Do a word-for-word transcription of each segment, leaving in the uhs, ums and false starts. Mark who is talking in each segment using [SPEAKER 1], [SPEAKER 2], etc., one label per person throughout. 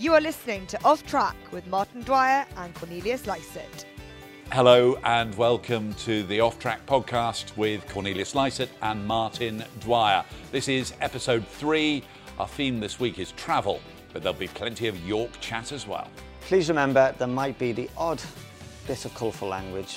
[SPEAKER 1] You are listening to Off Track with Martin Dwyer and Cornelius Lycett.
[SPEAKER 2] Hello and welcome to the Off Track podcast with Cornelius Lycett and Martin Dwyer. This is episode three. Our theme this week is travel, but there'll be plenty of York chat as well.
[SPEAKER 3] Please remember there might be the odd bit of colourful language.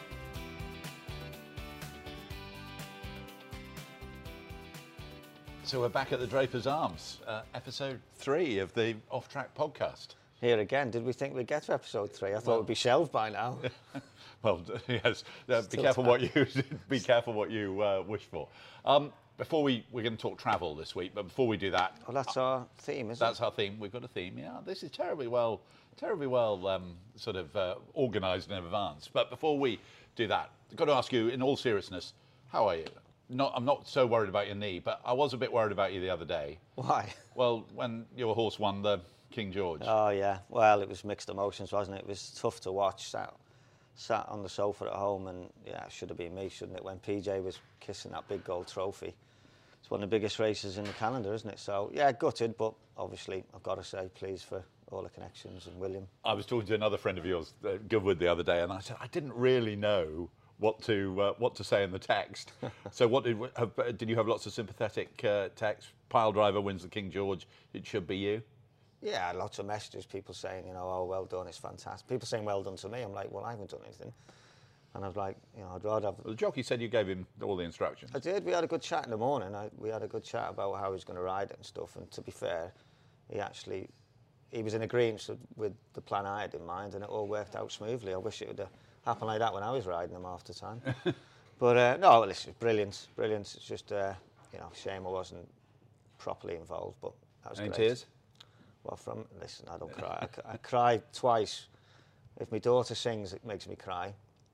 [SPEAKER 2] So we're back at the Draper's Arms, uh, episode three of the Off Track podcast.
[SPEAKER 3] Here again, did we think we'd get to episode three? I thought
[SPEAKER 2] Well,
[SPEAKER 3] it would be shelved by now.
[SPEAKER 2] Well, yes, uh, be
[SPEAKER 3] Still
[SPEAKER 2] careful
[SPEAKER 3] time.
[SPEAKER 2] what you be careful what you uh, wish for. Um, before we we're going to talk travel this week, but before we do that,
[SPEAKER 3] Well, that's our theme, isn't
[SPEAKER 2] that's
[SPEAKER 3] it?
[SPEAKER 2] our theme. We've got a theme. Yeah, this is terribly well, terribly well um, sort of uh, organised in advance. But before we do that, I've got to ask you, in all seriousness, how are you? Not, I'm not so worried about your knee, but I was a bit worried about you the other day.
[SPEAKER 3] Why?
[SPEAKER 2] Well, when your horse won the King George.
[SPEAKER 3] Oh, yeah. Well, it was mixed emotions, wasn't it? It was tough to watch. Sat, sat on the sofa at home, and yeah, it should have been me, shouldn't it? When P J was kissing that big gold trophy. It's one of the biggest races in the calendar, isn't it? So, yeah, gutted, but obviously, I've got to say, pleased for all the connections and William.
[SPEAKER 2] I was talking to another friend of yours, uh, Goodwood, the other day, and I said I didn't really know what to uh, what to say in the text. So, what did have, did you have lots of sympathetic uh, text? Pile driver wins the King George. It should be you.
[SPEAKER 3] Yeah, lots of messages, people saying, you know, oh, well done, it's fantastic. People saying well done to me. I'm like, well, I haven't done anything. And I was like, you know, I'd rather have...
[SPEAKER 2] The jockey said you gave him all the instructions.
[SPEAKER 3] I did. We had a good chat in the morning. I, we had a good chat about how he was going to ride it and stuff. And to be fair, he actually, he was in agreement with the plan I had in mind, and it all worked out smoothly. I wish it would have happened like that when I was riding him half the time. But uh, no, listen, brilliant, brilliant. It's just, uh, you know, shame I wasn't properly involved, but that was
[SPEAKER 2] Any
[SPEAKER 3] great.
[SPEAKER 2] tears?
[SPEAKER 3] Well, from listen, I don't cry. I, c- I cry twice. If my daughter sings, it makes me cry.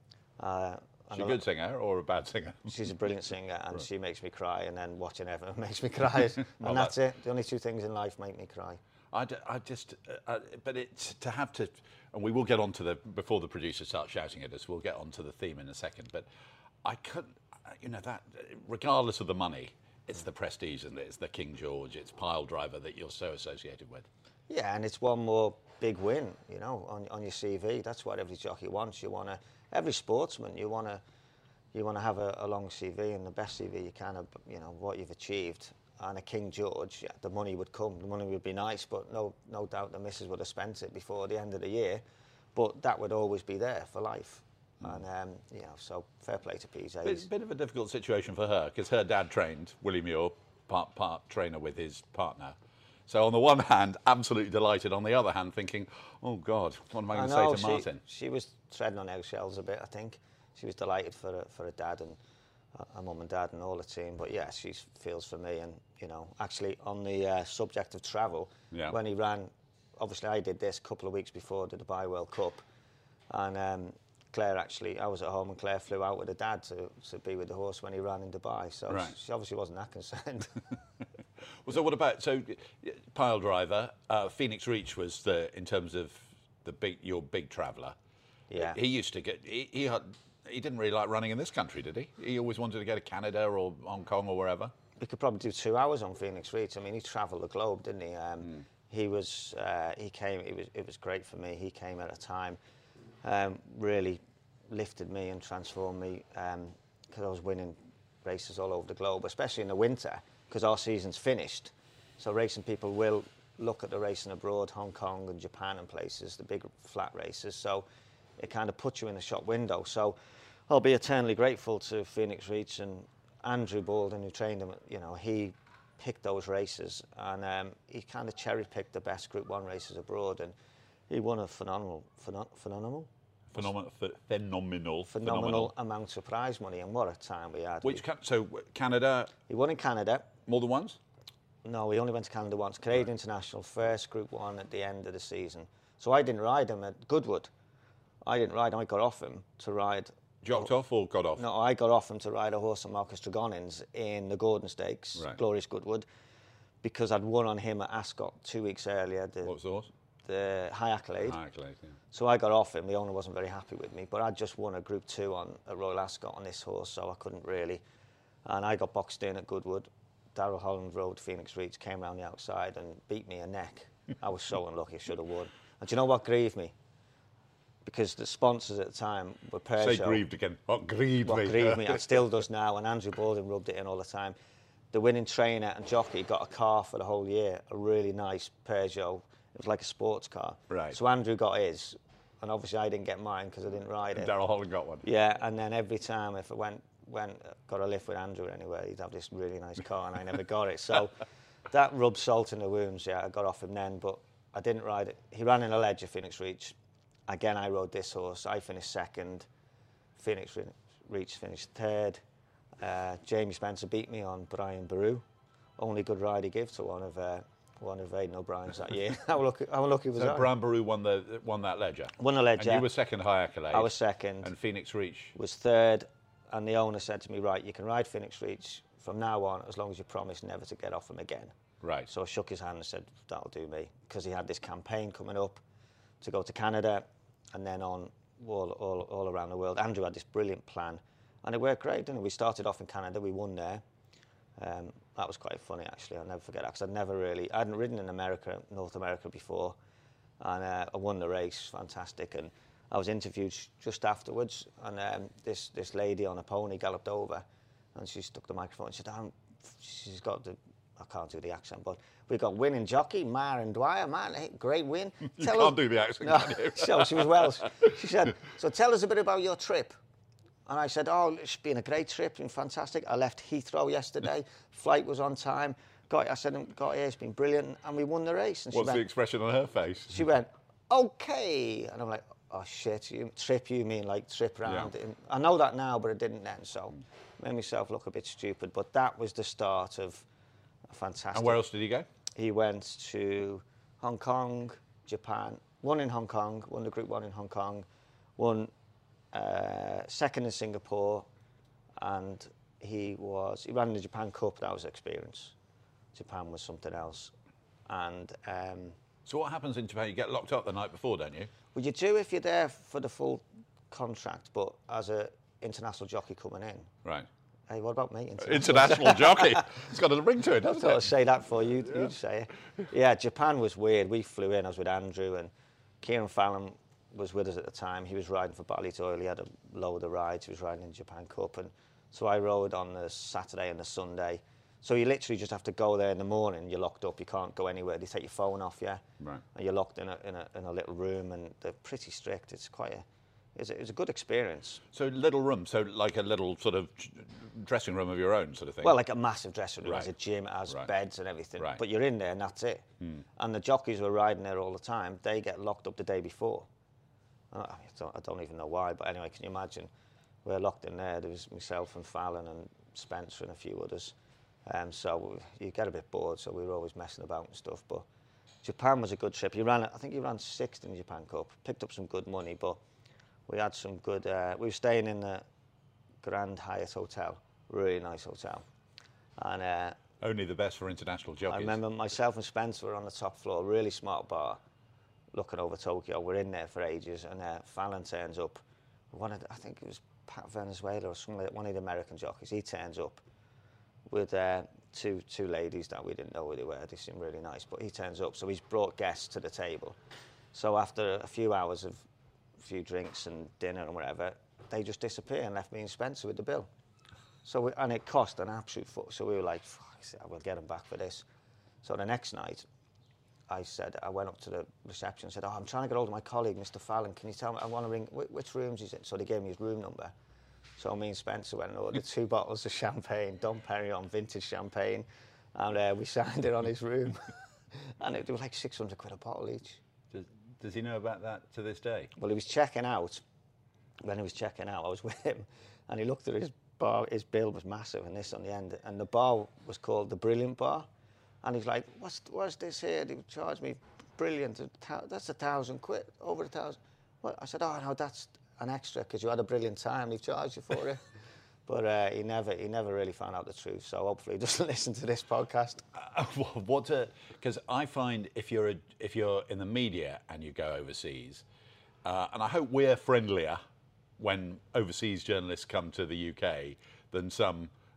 [SPEAKER 3] Uh,
[SPEAKER 2] She's a
[SPEAKER 3] and
[SPEAKER 2] good singer or a bad singer?
[SPEAKER 3] She's a brilliant singer, and she makes me cry. And then watching Everton makes me cry, and
[SPEAKER 2] Well,
[SPEAKER 3] that's it. The only two things in life make me cry.
[SPEAKER 2] I, d- I just, uh, uh, but it's to have to, and we will get on to the, before the producer starts shouting at us, we'll get on to the theme in a second, but I couldn't, uh, you know, that, regardless of the money, it's the prestige and it's the King George, it's Pile Driver that you're so associated with.
[SPEAKER 3] Yeah, and it's one more big win, you know, on on your C V. That's what every jockey wants. You want to, every sportsman, you want to, you want to have a, a long C V and the best C V you can of, you know, what you've achieved. And a King George, yeah, the money would come. The money would be nice, but no, no doubt the missus would have spent it before the end of the year. But that would always be there for life. Mm. And um, you know, so fair play to P J.
[SPEAKER 2] It's a bit of a difficult situation for her because her dad trained, Willie Muir, part part trainer with his partner. So on the one hand, absolutely delighted. On the other hand, thinking, oh God, what am I going to say to
[SPEAKER 3] she,
[SPEAKER 2] Martin?
[SPEAKER 3] She was treading on eggshells a bit, I think. She was delighted for her, for her dad and her mum and dad and all the team. But yeah, she feels for me. And, you know, actually on the uh, subject of travel,
[SPEAKER 2] yeah.
[SPEAKER 3] when he ran, obviously I did this a couple of weeks before the Dubai World Cup. And um, Claire actually, I was at home and Claire flew out with her dad to, to be with the horse when he ran in Dubai. So
[SPEAKER 2] right.
[SPEAKER 3] she, she obviously wasn't that concerned.
[SPEAKER 2] Well, so what about, so Pile Driver, uh, Phoenix Reach was the, in terms of the big, your big traveller.
[SPEAKER 3] Yeah.
[SPEAKER 2] He used to get, he, he had, he didn't really like running in this country, did he? He always wanted to go to Canada or Hong Kong or wherever.
[SPEAKER 3] We could probably do two hours on Phoenix Reach. I mean, he travelled the globe, didn't he? Um, mm. He was, uh, he came, it was, it was great for me. He came at a time, um, really lifted me and transformed me because um, I was winning races all over the globe, especially in the winter, because our season's finished. So racing people will look at the racing abroad, Hong Kong and Japan and places, the big flat races. So it kind of puts you in the shop window. So I'll be eternally grateful to Phoenix Reach and Andrew Baldwin, who trained him. You know, he picked those races, and um, he kind of cherry-picked the best Group One races abroad, and he won a phenomenal, phenomenal,
[SPEAKER 2] phenomenal, phenomenal, phenomenal,
[SPEAKER 3] phenomenal amount of prize money. And what a time we had!
[SPEAKER 2] Which so Canada?
[SPEAKER 3] He won in Canada.
[SPEAKER 2] More than once?
[SPEAKER 3] No, we only went to Canada once. Canadian right. International, first Group One at the end of the season. So I didn't ride him at Goodwood. I didn't ride him. I got off him to ride.
[SPEAKER 2] Jocked off or got off?
[SPEAKER 3] No, I got off him to ride a horse on Marcus Tregonins in the Gordon Stakes,
[SPEAKER 2] right.
[SPEAKER 3] Glorious Goodwood, because I'd won on him at Ascot two weeks earlier. The,
[SPEAKER 2] what was the horse?
[SPEAKER 3] The High Accolade.
[SPEAKER 2] High Accolade, yeah.
[SPEAKER 3] So I got off him. The owner wasn't very happy with me, but I'd just won a Group Two on at Royal Ascot on this horse, so I couldn't really. And I got boxed in at Goodwood, Daryl Holland rode Phoenix Reach, came around the outside and beat me a neck. I was so unlucky, should have won. And do you know what grieved me? Because the sponsors at the time were Peugeot.
[SPEAKER 2] Say grieved again. What grieved
[SPEAKER 3] what
[SPEAKER 2] me?
[SPEAKER 3] grieved me, and still does now, and Andrew Baldwin rubbed it in all the time. The winning trainer and jockey got a car for the whole year, a really nice Peugeot. It was like a sports car.
[SPEAKER 2] Right.
[SPEAKER 3] So Andrew got his, and obviously I didn't get mine because I didn't ride it.
[SPEAKER 2] Daryl Holland got one.
[SPEAKER 3] Yeah, and then every time if I went, went got a lift with Andrew anyway, he'd have this really nice car, and I never got it. So that rubbed salt in the wounds, yeah, I got off him then, but I didn't ride it. He ran in a ledger, Phoenix Reach. Again, I rode this horse. I finished second. Phoenix Reach finished third. Uh, Jamie Spencer beat me on Brian Boru. Only good ride he gave to one of uh, one of Aidan O'Brien's that year. how lucky, how lucky was
[SPEAKER 2] so
[SPEAKER 3] that?
[SPEAKER 2] Brian Boru won the won that ledger.
[SPEAKER 3] Won the ledger.
[SPEAKER 2] And you were second high accolade.
[SPEAKER 3] I was second.
[SPEAKER 2] And Phoenix Reach
[SPEAKER 3] was third. And the owner said to me, right, you can ride Phoenix Reach from now on as long as you promise never to get off him again.
[SPEAKER 2] Right.
[SPEAKER 3] So I shook his hand and said, that'll do me, because he had this campaign coming up to go to Canada and then on all, all, all around the world. Andrew had this brilliant plan, and it worked great, didn't it? We started off in Canada, we won there. Um, that was quite funny, actually. I'll never forget that, because I'd never really, I hadn't ridden in America, North America before, and uh, I won the race, fantastic. And I was interviewed just afterwards, and um, this, this lady on a pony galloped over, and she stuck the microphone and said, um, she's got the, I can't do the accent, but we got winning jockey, Maren Dwyer, man, hey, great win.
[SPEAKER 2] You
[SPEAKER 3] tell
[SPEAKER 2] can't
[SPEAKER 3] us,
[SPEAKER 2] do the accent,
[SPEAKER 3] no,
[SPEAKER 2] can you?
[SPEAKER 3] so she was Welsh. She said, so tell us a bit about your trip. And I said, oh, it's been a great trip, been fantastic. I left Heathrow yesterday, flight was on time. Got, I said, got here, it's been brilliant, and we won the race. And
[SPEAKER 2] What's
[SPEAKER 3] she went,
[SPEAKER 2] the expression on her face?
[SPEAKER 3] She went, okay. And I'm like, oh, shit, you, trip, you mean like trip round.
[SPEAKER 2] Yeah.
[SPEAKER 3] And I know that now, but I didn't then, so made myself look a bit stupid. But that was the start of a fantastic...
[SPEAKER 2] And where else did he go?
[SPEAKER 3] He went to Hong Kong, Japan, won in Hong Kong, won the Group One in Hong Kong, won uh, second in Singapore, and he was he ran the Japan Cup. That was experience. Japan was something else, and um,
[SPEAKER 2] So what happens in Japan? You get locked up the night before, don't you?
[SPEAKER 3] well, you do if you're there for the full contract, but as a international jockey coming in.
[SPEAKER 2] Right.
[SPEAKER 3] Hey, what about me?
[SPEAKER 2] International jockey. It's got a ring to it,
[SPEAKER 3] I
[SPEAKER 2] doesn't
[SPEAKER 3] thought I'd
[SPEAKER 2] it?
[SPEAKER 3] say that for you. Yeah. You'd say it. Yeah, Japan was weird. We flew in. I was with Andrew, and Kieran Fallon was with us at the time. He was riding for Ballydoyle. He had a load of rides. He was riding in the Japan Cup, and so I rode on the Saturday and the Sunday. So you literally just have to go there in the morning. You're locked up. You can't go anywhere. They take your phone off you.
[SPEAKER 2] Right.
[SPEAKER 3] And you're locked in a in a in a little room, and they're pretty strict. It's quite a It's a, it's a good experience.
[SPEAKER 2] So little room, so like a little sort of dressing room of your own sort of thing?
[SPEAKER 3] Well, like a massive dressing room,
[SPEAKER 2] Right.
[SPEAKER 3] has a gym, it has
[SPEAKER 2] Right.
[SPEAKER 3] beds and everything.
[SPEAKER 2] Right.
[SPEAKER 3] But you're in there and that's it.
[SPEAKER 2] Hmm.
[SPEAKER 3] And the jockeys who are riding there all the time, they get locked up the day before. And I, I, don't, I don't even know why, but anyway, can you imagine? We're locked in there. There was myself and Fallon and Spencer and a few others. Um, so you get a bit bored, so we were always messing about and stuff. But Japan was a good trip. He ran, I think he ran sixth in the Japan Cup, picked up some good money, but we had some good, uh, we were staying in the Grand Hyatt Hotel, really nice hotel. And uh,
[SPEAKER 2] Only the best for international jockeys.
[SPEAKER 3] I remember myself and Spencer were on the top floor, really smart bar, looking over Tokyo. We're in there for ages, and uh, Fallon turns up. One of the, I think it was Pat Venezuela or something like that, one of the American jockeys. He turns up with uh, two two ladies that we didn't know who they were. They seemed really nice, but he turns up. So he's brought guests to the table. So after a few hours of a few drinks and dinner and whatever, they just disappear and left me and Spencer with the bill. So we, and it cost an absolute foot. So we were like, fuck, I will get him back for this. So the next night, I said, I went up to the reception and said, oh, I'm trying to get hold of my colleague, Mister Fallon. Can you tell me, I want to ring, wh which rooms is it? So they gave me his room number. So me and Spencer went and ordered two bottles of champagne, Dom Perignon vintage champagne, and uh, we signed it on his room. And it, it was like six hundred quid a bottle each.
[SPEAKER 2] Does, does he know about that to this day?
[SPEAKER 3] Well, he was checking out. When he was checking out, I was with him, and he looked at his bar. His bill was massive, and this on the end. And the bar was called the Brilliant Bar. And he's like, what's, what's this here? They charged me brilliant. That's a thousand quid, over a thousand. Well, I said, oh, no, that's an extra because you had a brilliant time. They've charged you for it. But uh, he never he never really found out the truth. So hopefully he doesn't listen to this podcast.
[SPEAKER 2] Uh, what a, because I find if you're, a, if you're in the media and you go overseas, uh, and I hope we're friendlier when overseas journalists come to the U K than some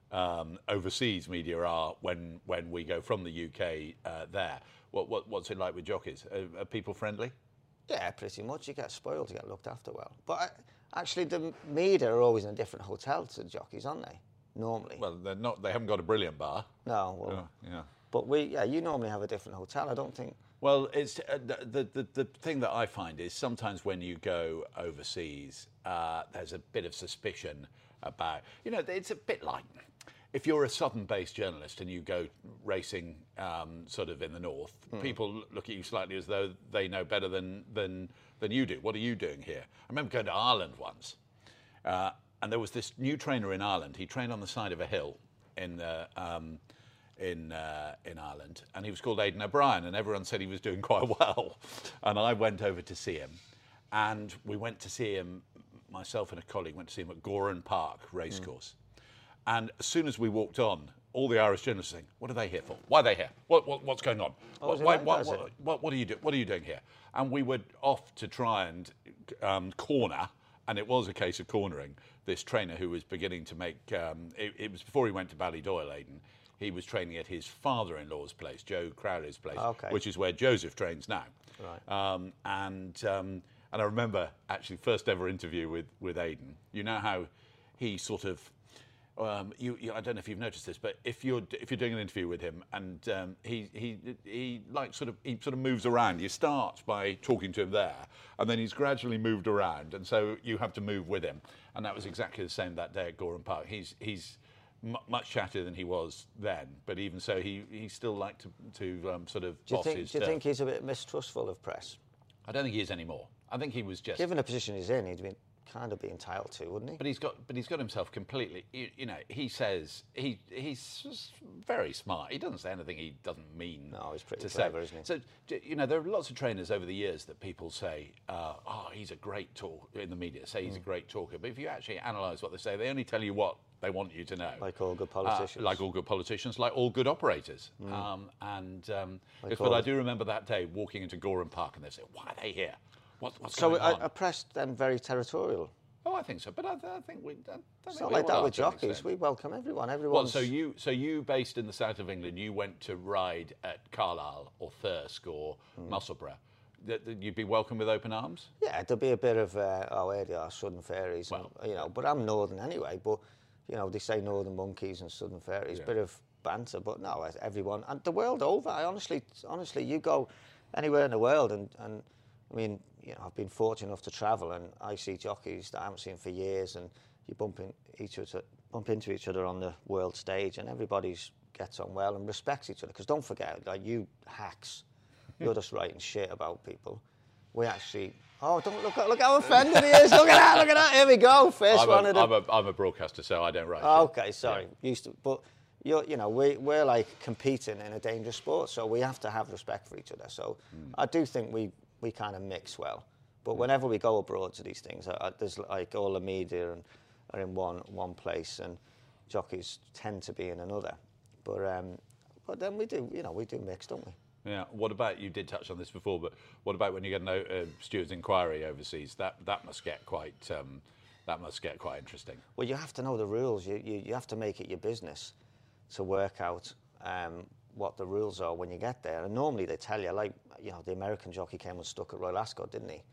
[SPEAKER 2] um, overseas media are when when we go from the U K uh, there. What, what what's it like with jockeys? Are, are people friendly?
[SPEAKER 3] Yeah, pretty much. You get spoiled, you get looked after well. But I, actually, the media are always in a different hotel to the jockeys, aren't they? Normally.
[SPEAKER 2] Well, they're not. They haven't got a brilliant bar.
[SPEAKER 3] No. Well,
[SPEAKER 2] Oh, yeah.
[SPEAKER 3] But we, yeah, you normally have a different hotel. I don't think.
[SPEAKER 2] Well, it's uh, the, the the thing that I find is sometimes when you go overseas, uh, there's a bit of suspicion about. You know, it's a bit like if you're a southern-based journalist and you go racing um, sort of in the north, mm. people look at you slightly as though they know better than than than you do. What are you doing here? I remember going to Ireland once, uh, and there was this new trainer in Ireland. He trained on the side of a hill in the. Um, in uh, in Ireland, and he was called Aidan O'Brien, and everyone said he was doing quite well. And I went over to see him, and we went to see him, myself and a colleague went to see him at Goran Park Racecourse. Mm. And as soon as we walked on, all the Irish journalists were saying, what are they here for? Why are they here? What, what, what's going on?
[SPEAKER 3] Oh,
[SPEAKER 2] what,
[SPEAKER 3] why,
[SPEAKER 2] like what, what, what, what, are you do, what are you doing here? And we were off to try and um, corner, and it was a case of cornering this trainer who was beginning to make, um, it, it was before he went to Ballydoyle, Aidan. He was training at his father-in-law's place, Joe Crowley's place,
[SPEAKER 3] okay.
[SPEAKER 2] which is where Joseph trains now.
[SPEAKER 3] Right.
[SPEAKER 2] Um, and um, and I remember actually first ever interview with with Aidan. You know how he sort of, um, you, you I don't know if you've noticed this, but if you're if you're doing an interview with him and um, he he he like sort of he sort of moves around. You start by talking to him there, and then he's gradually moved around, and so you have to move with him. And that was exactly the same that day at Goran Park. He's he's M- much chattier than he was then, but even so, he, he still liked to, to um, sort of
[SPEAKER 3] do you
[SPEAKER 2] boss
[SPEAKER 3] think,
[SPEAKER 2] his
[SPEAKER 3] Do you
[SPEAKER 2] turf.
[SPEAKER 3] think he's a bit mistrustful of press?
[SPEAKER 2] I don't think he is anymore. I think he was just
[SPEAKER 3] given the position he's in, he'd be kind of be entitled to, wouldn't he?
[SPEAKER 2] But he's got, but he's got himself completely. You, you know, he says he he's just very smart. He doesn't say anything he doesn't mean.
[SPEAKER 3] No, he's pretty
[SPEAKER 2] to
[SPEAKER 3] clever,
[SPEAKER 2] say.
[SPEAKER 3] isn't he?
[SPEAKER 2] So you know, there are lots of trainers over the years that people say, uh, "Oh, he's a great talker," in the media. Say he's mm. a great talker, but if you actually analyse what they say, they only tell you what they want you to know.
[SPEAKER 3] Like all good politicians.
[SPEAKER 2] Uh, like all good politicians, like all good operators. Mm. Um, and um,
[SPEAKER 3] like
[SPEAKER 2] if, but I do remember that day walking into Goran Park, and they say, "Why are they here? What, what's
[SPEAKER 3] so
[SPEAKER 2] going on?"
[SPEAKER 3] So a press then very territorial.
[SPEAKER 2] Oh, I think so, but I, I think we. I don't
[SPEAKER 3] it's
[SPEAKER 2] think
[SPEAKER 3] not
[SPEAKER 2] we
[SPEAKER 3] like that
[SPEAKER 2] all
[SPEAKER 3] with
[SPEAKER 2] are to an
[SPEAKER 3] jockeys.
[SPEAKER 2] extent.
[SPEAKER 3] We welcome everyone. Everyone.
[SPEAKER 2] Well, so you, so you based in the south of England, you went to ride at Carlisle or Thirsk or mm. Musselburgh. That you'd be welcomed with open arms.
[SPEAKER 3] Yeah, there'd be a bit of uh, oh, here they are, Southern Fairies,
[SPEAKER 2] Well,
[SPEAKER 3] and, you know. But I'm Northern anyway. But you know, they say Northern Monkeys and Southern Fairies.
[SPEAKER 2] Yeah.
[SPEAKER 3] Bit of banter, but no, everyone and the world over. I honestly, honestly, you go anywhere in the world, and and I mean. You know, I've been fortunate enough to travel, and I see jockeys that I haven't seen for years, and you bump in each other, bump into each other on the world stage, and everybody gets on well and respects each other. Because don't forget, like you hacks, you're just writing shit about people. We actually, oh, don't look, look how offended he is. Look at that, look at that. Here we go. First
[SPEAKER 2] I'm
[SPEAKER 3] one
[SPEAKER 2] a,
[SPEAKER 3] of the.
[SPEAKER 2] I'm a, I'm a broadcaster, so I don't write.
[SPEAKER 3] Oh,
[SPEAKER 2] shit.
[SPEAKER 3] okay, sorry.
[SPEAKER 2] Yeah.
[SPEAKER 3] Used to, but you're, you know, we we're like competing in a dangerous sport, so we have to have respect for each other. So mm. I do think we we kind of mix well. But whenever we go abroad to these things, uh, there's like all the media and are in one one place, and jockeys tend to be in another. But um, but then we do, you know, we do mix, don't we?
[SPEAKER 2] Yeah. What about, you did touch on this before, but what about when you get a uh, steward's inquiry overseas? That that must get quite um, that must get quite interesting.
[SPEAKER 3] Well, you have to know the rules. You you, you have to make it your business to work out um, what the rules are when you get there. And normally they tell you, like, you know, the American jockey came and stuck at Royal Ascot, didn't he?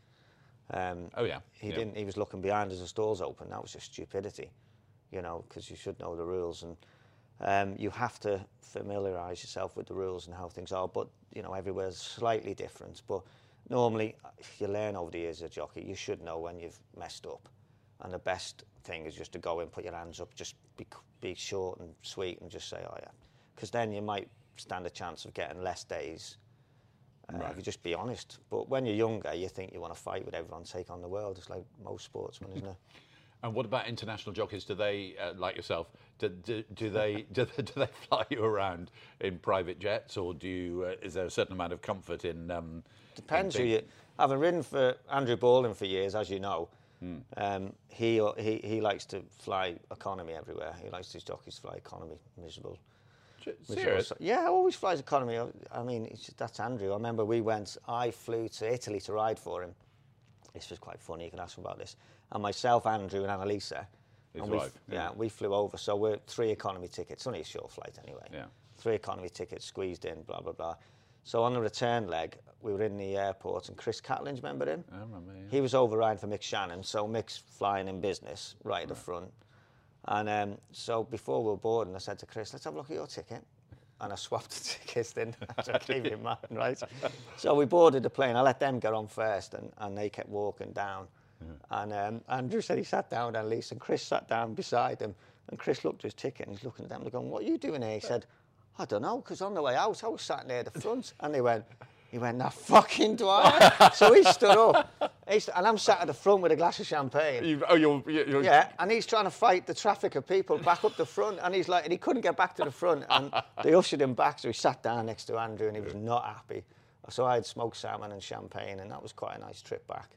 [SPEAKER 3] Um,
[SPEAKER 2] oh yeah.
[SPEAKER 3] He
[SPEAKER 2] yeah.
[SPEAKER 3] didn't. He was looking behind as the stalls open. That was just stupidity, you know, because you should know the rules, and um, you have to familiarise yourself with the rules and how things are. But you know, everywhere's slightly different. But normally, you learn over the years as a jockey. You should know when you've messed up, and the best thing is just to go in, put your hands up, just be be short and sweet, and just say, "Oh yeah," because then you might stand a chance of getting less days. Uh,
[SPEAKER 2] right.
[SPEAKER 3] If you just be honest. But when you're younger, you think you want to fight with everyone, take on the world. It's like most sportsmen, isn't it?
[SPEAKER 2] And what about international jockeys? Do they, uh, like yourself, do, do, do they do, do they fly you around in private jets, or do you? Uh, is there a certain amount of comfort in? Um,
[SPEAKER 3] Depends
[SPEAKER 2] in
[SPEAKER 3] who you. Having ridden for Andrew Baldwin for years, as you know, mm. um, he he he likes to fly economy everywhere. He likes his jockeys to fly economy, miserable.
[SPEAKER 2] Serious?
[SPEAKER 3] Yeah, always flies economy. I mean, it's just, that's Andrew. I remember we went, I flew to Italy to ride for him. This was quite funny, you can ask him about this. And myself, Andrew and Annalisa,
[SPEAKER 2] His
[SPEAKER 3] and we,
[SPEAKER 2] wife,
[SPEAKER 3] yeah.
[SPEAKER 2] yeah.
[SPEAKER 3] we flew over. So we're three economy tickets. Only a short flight anyway.
[SPEAKER 2] Yeah.
[SPEAKER 3] Three economy tickets squeezed in. Blah blah blah. So on the return leg, we were in the airport, and Chris Catlin, remember him?
[SPEAKER 2] I remember. Yeah.
[SPEAKER 3] He was overriding for Mick Shannon. So Mick's flying in business right at the front. And um, so before we were boarding, I said to Chris, let's have a look at your ticket. And I swapped the tickets then. I gave him mine, right? So we boarded the plane. I let them get on first, and, and they kept walking down. Yeah. And um, Andrew said he sat down, and Lisa and Chris sat down beside him. And Chris looked at his ticket, and he's looking at them. They're going, what are you doing here? He said, I don't know, because on the way out, I was sat near the front. And they went, he went, that fucking Dwyer. So he stood up. He st- and I'm sat at the front with a glass of champagne.
[SPEAKER 2] You, oh, you're, you're...
[SPEAKER 3] Yeah, and he's trying to fight the traffic of people back up the front. And he's like, and he couldn't get back to the front. And they ushered him back, so he sat down next to Andrew, and he was not happy. So I had smoked salmon and champagne, and that was quite a nice trip back.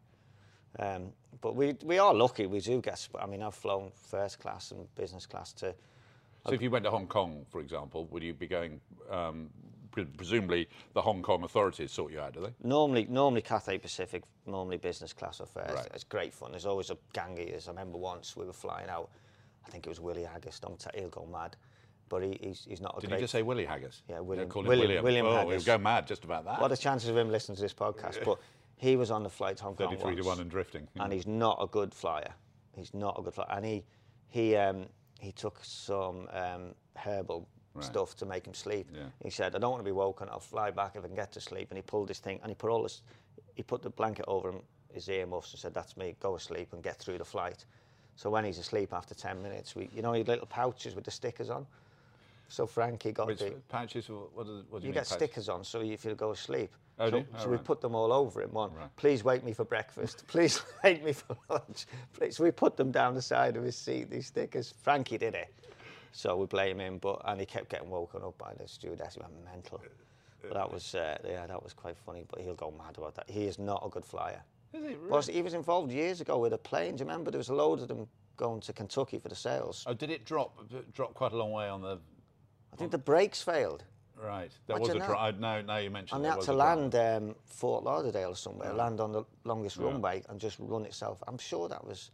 [SPEAKER 3] Um, but we we are lucky. We do get, I mean, I've flown first class and business class to...
[SPEAKER 2] So if you went to Hong Kong, for example, would you be going... Um, pre- presumably the Hong Kong authorities sort you out, do they?
[SPEAKER 3] Normally, normally Cathay Pacific, normally business class or first.
[SPEAKER 2] Right.
[SPEAKER 3] It's great fun. There's always a gang of us. I remember once we were flying out, I think it was Willie Haggis, don't t- he'll go mad. But he, he's, he's not a
[SPEAKER 2] Did
[SPEAKER 3] great...
[SPEAKER 2] you just say Willie Haggis?
[SPEAKER 3] Yeah, William.
[SPEAKER 2] Yeah, call him
[SPEAKER 3] William,
[SPEAKER 2] William.
[SPEAKER 3] William
[SPEAKER 2] oh,
[SPEAKER 3] Haggis.
[SPEAKER 2] he'll go mad just about that.
[SPEAKER 3] What are the chances of him listening to this podcast? But he was on the flight to Hong Kong
[SPEAKER 2] thirty-three to
[SPEAKER 3] once,
[SPEAKER 2] one and drifting. Yeah.
[SPEAKER 3] and he's not a good flyer. He's not a good flyer. And he, he, um, he took some um, herbal
[SPEAKER 2] Right.
[SPEAKER 3] stuff to make him sleep.
[SPEAKER 2] Yeah.
[SPEAKER 3] He said, I don't want to be woken, I'll fly back if I can get to sleep. And he pulled this thing, and he put all this, he put the blanket over him, his earmuffs, and said, that's me, go asleep and get through the flight. So when he's asleep after ten minutes, we, you know, he had little pouches with the stickers on. So Frankie got
[SPEAKER 2] Which
[SPEAKER 3] the...
[SPEAKER 2] pouches, what do, what do you,
[SPEAKER 3] You
[SPEAKER 2] mean
[SPEAKER 3] get
[SPEAKER 2] pouches?
[SPEAKER 3] stickers on, so if you go asleep.
[SPEAKER 2] Oh,
[SPEAKER 3] so
[SPEAKER 2] do you? Oh,
[SPEAKER 3] so we
[SPEAKER 2] right.
[SPEAKER 3] put them all over him. One,
[SPEAKER 2] Right.
[SPEAKER 3] please wake me for breakfast. Please wake me for lunch. Please. So we put them down the side of his seat, these stickers. Frankie did it. So we blame him, but and he kept getting woken up by the stewardess. He went mental. But that was, uh, yeah, that was quite funny, but he'll go mad about that. He is not a good flyer.
[SPEAKER 2] Is he really?
[SPEAKER 3] Well, he was involved years ago with a plane. Do you remember? There was a load of them going to Kentucky for the sales.
[SPEAKER 2] Oh, did it drop drop quite a long way on the...
[SPEAKER 3] I think the brakes failed.
[SPEAKER 2] Right. There
[SPEAKER 3] How'd
[SPEAKER 2] was
[SPEAKER 3] you
[SPEAKER 2] a...
[SPEAKER 3] know?
[SPEAKER 2] Dro- no, no, you mentioned
[SPEAKER 3] And they
[SPEAKER 2] there
[SPEAKER 3] had
[SPEAKER 2] was
[SPEAKER 3] to
[SPEAKER 2] a
[SPEAKER 3] land
[SPEAKER 2] drop.
[SPEAKER 3] um, Fort Lauderdale or somewhere,
[SPEAKER 2] Yeah.
[SPEAKER 3] land on the longest
[SPEAKER 2] Yeah.
[SPEAKER 3] runway and just run itself. I'm sure that was,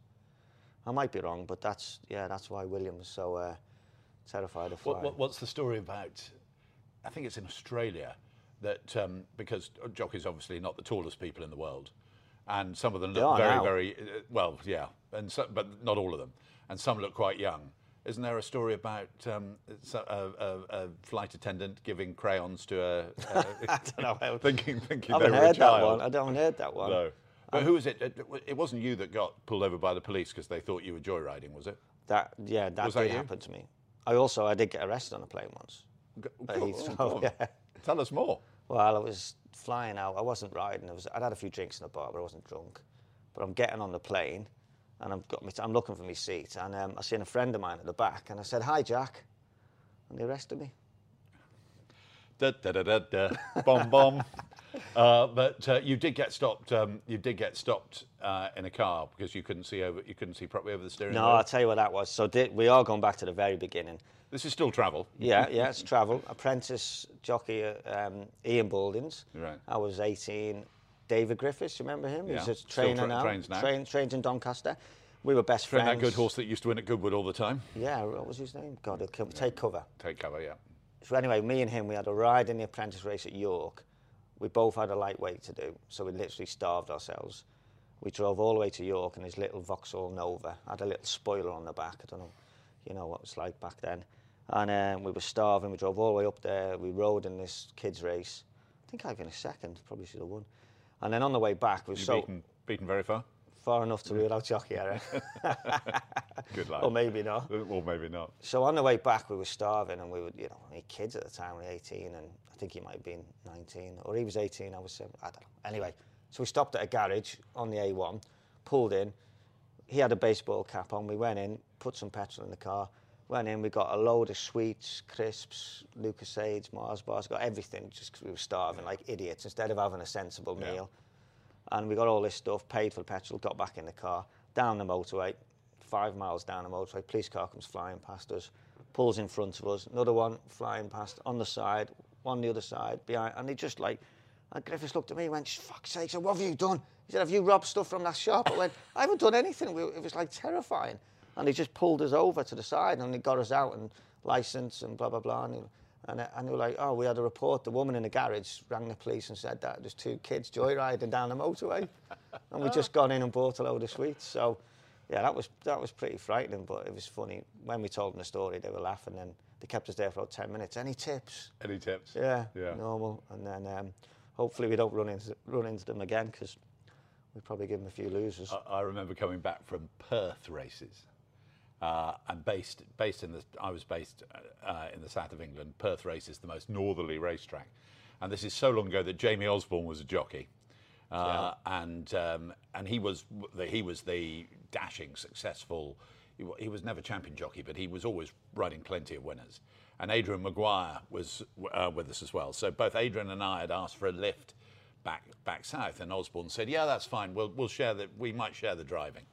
[SPEAKER 3] I might be wrong, but that's, yeah, that's why William was so uh, terrified of flying.
[SPEAKER 2] What, what, what's the story about... I think it's in Australia that, um, because jockeys obviously not the tallest people in the world, and some of them
[SPEAKER 3] They
[SPEAKER 2] look
[SPEAKER 3] are
[SPEAKER 2] very,
[SPEAKER 3] now.
[SPEAKER 2] very, uh, well, yeah, and so, but not all of them. And some look quite young. Isn't there a story about um, so- a, a, a flight attendant giving crayons to a... a
[SPEAKER 3] I don't know.
[SPEAKER 2] thinking thinking
[SPEAKER 3] I
[SPEAKER 2] they
[SPEAKER 3] haven't
[SPEAKER 2] were a
[SPEAKER 3] heard that
[SPEAKER 2] child.
[SPEAKER 3] one. I don't heard that one.
[SPEAKER 2] No. But who was it? It- It wasn't you that got pulled over by the police because they thought you were joyriding, was it?
[SPEAKER 3] That, yeah, that
[SPEAKER 2] Was
[SPEAKER 3] did
[SPEAKER 2] that you?
[SPEAKER 3] happen to me. I also, I did get arrested on a plane once.
[SPEAKER 2] Go-
[SPEAKER 3] At
[SPEAKER 2] go-
[SPEAKER 3] Heathrow,
[SPEAKER 2] oh, go on.
[SPEAKER 3] yeah.
[SPEAKER 2] Tell us more.
[SPEAKER 3] Well, I was flying out. I wasn't riding. I was, I'd had a few drinks in the bar, but I wasn't drunk. But I'm getting on the plane, and I've got me, I'm looking for my seat, and um, I seen a friend of mine at the back, and I said, "Hi, Jack," and they arrested me.
[SPEAKER 2] Da da da da da. Bomb bomb. Uh, but uh, you did get stopped. Um, you did get stopped uh, in a car because you couldn't see over. You couldn't see properly over the steering
[SPEAKER 3] No,
[SPEAKER 2] wheel.
[SPEAKER 3] I'll tell you what that was. So di- we are going back to the very beginning.
[SPEAKER 2] This is still travel.
[SPEAKER 3] Yeah, yeah, it's travel. Apprentice jockey at um, Ian Baldings.
[SPEAKER 2] Right.
[SPEAKER 3] I was eighteen. David Griffiths, you remember him?
[SPEAKER 2] Yeah,
[SPEAKER 3] He's a
[SPEAKER 2] still
[SPEAKER 3] trainer
[SPEAKER 2] tra-
[SPEAKER 3] now.
[SPEAKER 2] trains now.
[SPEAKER 3] Train, trains in Doncaster. We were best
[SPEAKER 2] Train
[SPEAKER 3] friends.
[SPEAKER 2] that good horse that used to win at Goodwood all the time.
[SPEAKER 3] Yeah, what was his name? God, it'll take cover.
[SPEAKER 2] Take cover, yeah.
[SPEAKER 3] So anyway, me and him, we had a ride in the apprentice race at York. We both had a lightweight to do, so we literally starved ourselves. We drove all the way to York in his little Vauxhall Nova. Had a little spoiler on the back. I don't know, you know what it was like back then. And um, we were starving. We drove all the way up there. We rode in this kids' race. I think I finished second. Probably should have won. And then on the way back, we were
[SPEAKER 2] You
[SPEAKER 3] so
[SPEAKER 2] beaten, beaten very far.
[SPEAKER 3] far enough to rule out jockey error.
[SPEAKER 2] Good lad.
[SPEAKER 3] Or maybe not.
[SPEAKER 2] Or maybe not.
[SPEAKER 3] So on the way back, we were starving, and we were, you know, we were kids at the time. We were eighteen, and I think he might have been nineteen, or he was eighteen. I was seven. I don't know. Anyway, so we stopped at a garage on the A one, pulled in. He had a baseball cap on. We went in, put some petrol in the car. Went in. We got a load of sweets, crisps, Lucasades, Mars bars. Got everything just because we were starving like idiots. Instead of having a sensible
[SPEAKER 2] Yeah.
[SPEAKER 3] meal, and we got all this stuff. Paid for the petrol. Got back in the car. Down the motorway. Five miles down the motorway, police car comes flying past us, pulls in front of us, another one flying past on the side, one the other side, behind, and they just like, and Griffiths looked at me and went, fuck's sake, so what have you done? He said, have you robbed stuff from that shop? I went, I haven't done anything. We, it was like terrifying. And he just pulled us over to the side and he got us out and licence and blah, blah, blah. And, he, and, and they were like, oh, we had a report. The woman in the garage rang the police and said that there's two kids joyriding down the motorway. And we just gone in and bought a load of sweets. So, yeah, that was that was pretty frightening, but it was funny. When we told them the story, they were laughing, and they kept us there for about ten minutes. Any tips?
[SPEAKER 2] Any tips?
[SPEAKER 3] Yeah,
[SPEAKER 2] yeah.
[SPEAKER 3] normal. And then um, hopefully we don't run into run into them again, because we probably give them a few losers.
[SPEAKER 2] I, I remember coming back from Perth races, uh, and based based in the I was based uh, in the south of England. Perth races, the most northerly racetrack, and this is so long ago that Jamie Osborne was a jockey. Uh, yeah. And um, and he was the, he was the dashing, successful. He, he was never champion jockey, but he was always riding plenty of winners. And Adrian Maguire was uh, with us as well. So both Adrian and I had asked for a lift back back south, and Osborne said, "Yeah, that's fine. We'll we'll share the we might share the driving."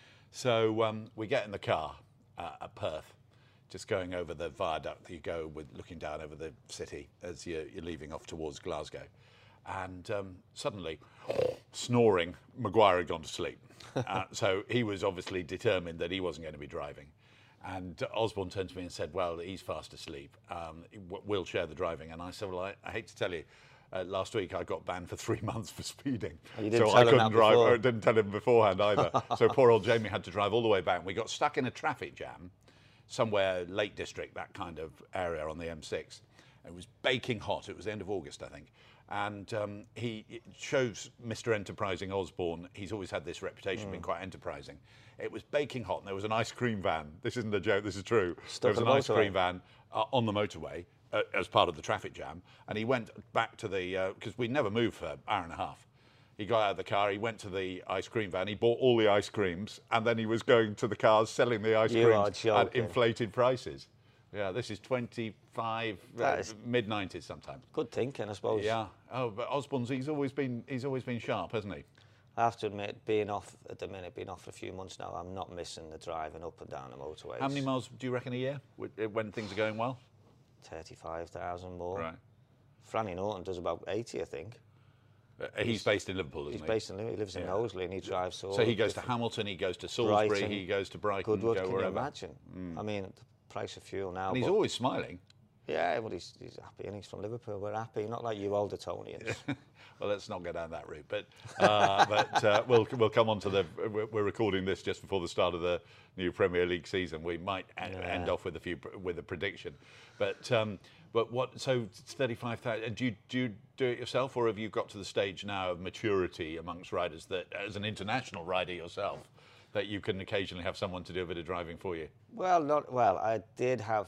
[SPEAKER 2] So um, we get in the car uh, at Perth, just going over the viaduct. You go with looking down over the city as you're, you're leaving off towards Glasgow. And um, suddenly, snoring, Maguire had gone to sleep. uh, so he was obviously determined that he wasn't going to be driving. And Osborne turned to me and said, well, he's fast asleep. Um, we'll share the driving. And I said, well, I, I hate to tell you, uh, last week I got banned for three months for speeding.
[SPEAKER 3] Oh, you didn't
[SPEAKER 2] so
[SPEAKER 3] tell
[SPEAKER 2] I couldn't
[SPEAKER 3] him that
[SPEAKER 2] drive.
[SPEAKER 3] before.
[SPEAKER 2] I didn't tell him beforehand either. So poor old Jamie had to drive all the way back. We got stuck in a traffic jam somewhere, Lake District, that kind of area on the M six. It was baking hot. It was the end of August, I think. And um, he it shows Mister Enterprising Osborne. He's always had this reputation of mm. being quite enterprising. It was baking hot, and there was an ice cream van. This isn't a joke, this is true.
[SPEAKER 3] Stuck
[SPEAKER 2] there was an
[SPEAKER 3] the
[SPEAKER 2] ice cream van uh, on the motorway uh, as part of the traffic jam. And he went back to the, because uh, we never moved for an hour and a half. He got out of the car, he went to the ice cream van, he bought all the ice creams, and then he was going to the cars selling the ice
[SPEAKER 3] you
[SPEAKER 2] creams at inflated prices. Yeah, this is twenty-five, uh,
[SPEAKER 3] is
[SPEAKER 2] mid nineties sometimes.
[SPEAKER 3] Good thinking, I suppose.
[SPEAKER 2] Yeah. Oh, but Osborne's, he's always been he's always been sharp, hasn't he?
[SPEAKER 3] I have to admit, being off at the minute, being off for a few months now, I'm not missing the driving up and down the motorways.
[SPEAKER 2] How many miles do you reckon a year when things are going well?
[SPEAKER 3] thirty-five thousand more.
[SPEAKER 2] Right.
[SPEAKER 3] Franny Norton does about eighty, I think.
[SPEAKER 2] Uh, he's, he's based in Liverpool, isn't
[SPEAKER 3] he's
[SPEAKER 2] he?
[SPEAKER 3] He's based in Liverpool. He lives in yeah. Knowsley, and he drives. So,
[SPEAKER 2] so he goes to Hamilton, he goes to Salisbury,
[SPEAKER 3] Brighton,
[SPEAKER 2] he goes to Brighton,
[SPEAKER 3] Goodwood,
[SPEAKER 2] go
[SPEAKER 3] can
[SPEAKER 2] wherever.
[SPEAKER 3] you imagine? Mm. I mean, the price of fuel now.
[SPEAKER 2] And he's always smiling.
[SPEAKER 3] Yeah, well, he's, he's happy, and he's from Liverpool. We're happy, not like you older Tonians.
[SPEAKER 2] Well, let's not go down that route. But uh, but uh, we'll we'll come on to the. We're recording this just before the start of the new Premier League season. We might yeah. end off with a few with a prediction. But um, but what? So it's thirty-five thousand. Do you do you do it yourself, or have you got to the stage now of maturity amongst riders that, as an international rider yourself, that you can occasionally have someone to do a bit of driving for you?
[SPEAKER 3] Well, not well. I did have.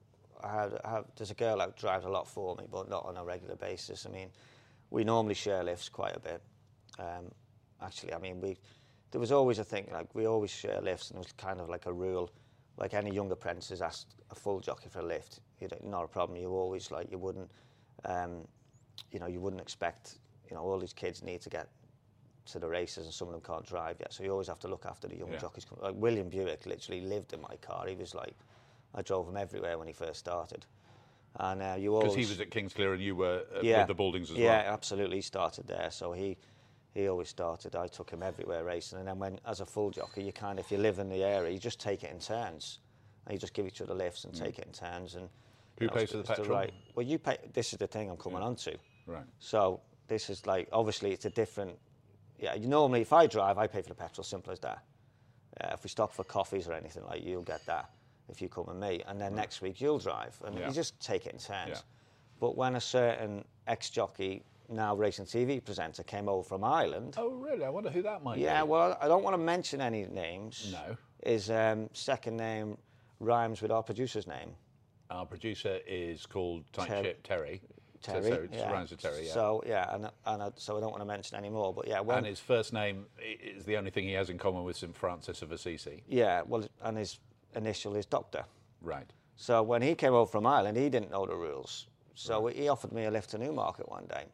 [SPEAKER 3] I had, I have, there's a girl that drives a lot for me, but not on a regular basis. I mean, we normally share lifts quite a bit. Um, actually, I mean, we there was always a thing, like, we always share lifts, and it was kind of like a rule. Like, any young apprentices asked a full jockey for a lift, you know, not a problem. You always, like, you wouldn't, um, you know, you wouldn't expect, you know, all these kids need to get to the races, and some of them can't drive yet. So you always have to look after the young yeah. jockeys. Like, William Buick literally lived in my car. He was like, I drove him everywhere when he first started. And uh, you always...
[SPEAKER 2] Because he was at Kingsclear and you were uh,
[SPEAKER 3] yeah,
[SPEAKER 2] with the Baldings as
[SPEAKER 3] yeah,
[SPEAKER 2] well.
[SPEAKER 3] Yeah, absolutely. He started there. So he he always started. I took him everywhere racing. And then when, as a full jockey, you kind of, if you live in the area, you just take it in turns. And you just give each other lifts and mm. take it in turns. And
[SPEAKER 2] who pays for the petrol?
[SPEAKER 3] Right. Well, you pay... This is the thing I'm coming yeah. on to.
[SPEAKER 2] Right.
[SPEAKER 3] So this is like, obviously, it's a different... Yeah, you normally, if I drive, I pay for the petrol, simple as that. Uh, if we stop for coffees or anything, like, you'll get that if you come with me, and then right. next week you'll drive, and yeah. you just take it in turns. Yeah. But when a certain ex-jockey, now racing T V presenter, came over from Ireland...
[SPEAKER 2] Oh, really? I wonder who that might
[SPEAKER 3] yeah,
[SPEAKER 2] be.
[SPEAKER 3] Yeah, well, I don't want to mention any names.
[SPEAKER 2] No.
[SPEAKER 3] His um, second name rhymes with our producer's name.
[SPEAKER 2] Our producer is called Tight
[SPEAKER 3] Ter-
[SPEAKER 2] Ship Terry.
[SPEAKER 3] Terry,
[SPEAKER 2] so, so it
[SPEAKER 3] yeah.
[SPEAKER 2] rhymes with Terry, yeah.
[SPEAKER 3] So, yeah, and, and I, so I don't want to mention any more, but yeah... When,
[SPEAKER 2] and his first name is the only thing he has in common with Saint Francis of Assisi.
[SPEAKER 3] Yeah, well, and his initial is Doctor.
[SPEAKER 2] Right.
[SPEAKER 3] So when he came over from Ireland, he didn't know the rules. So right. he offered me a lift to Newmarket one day.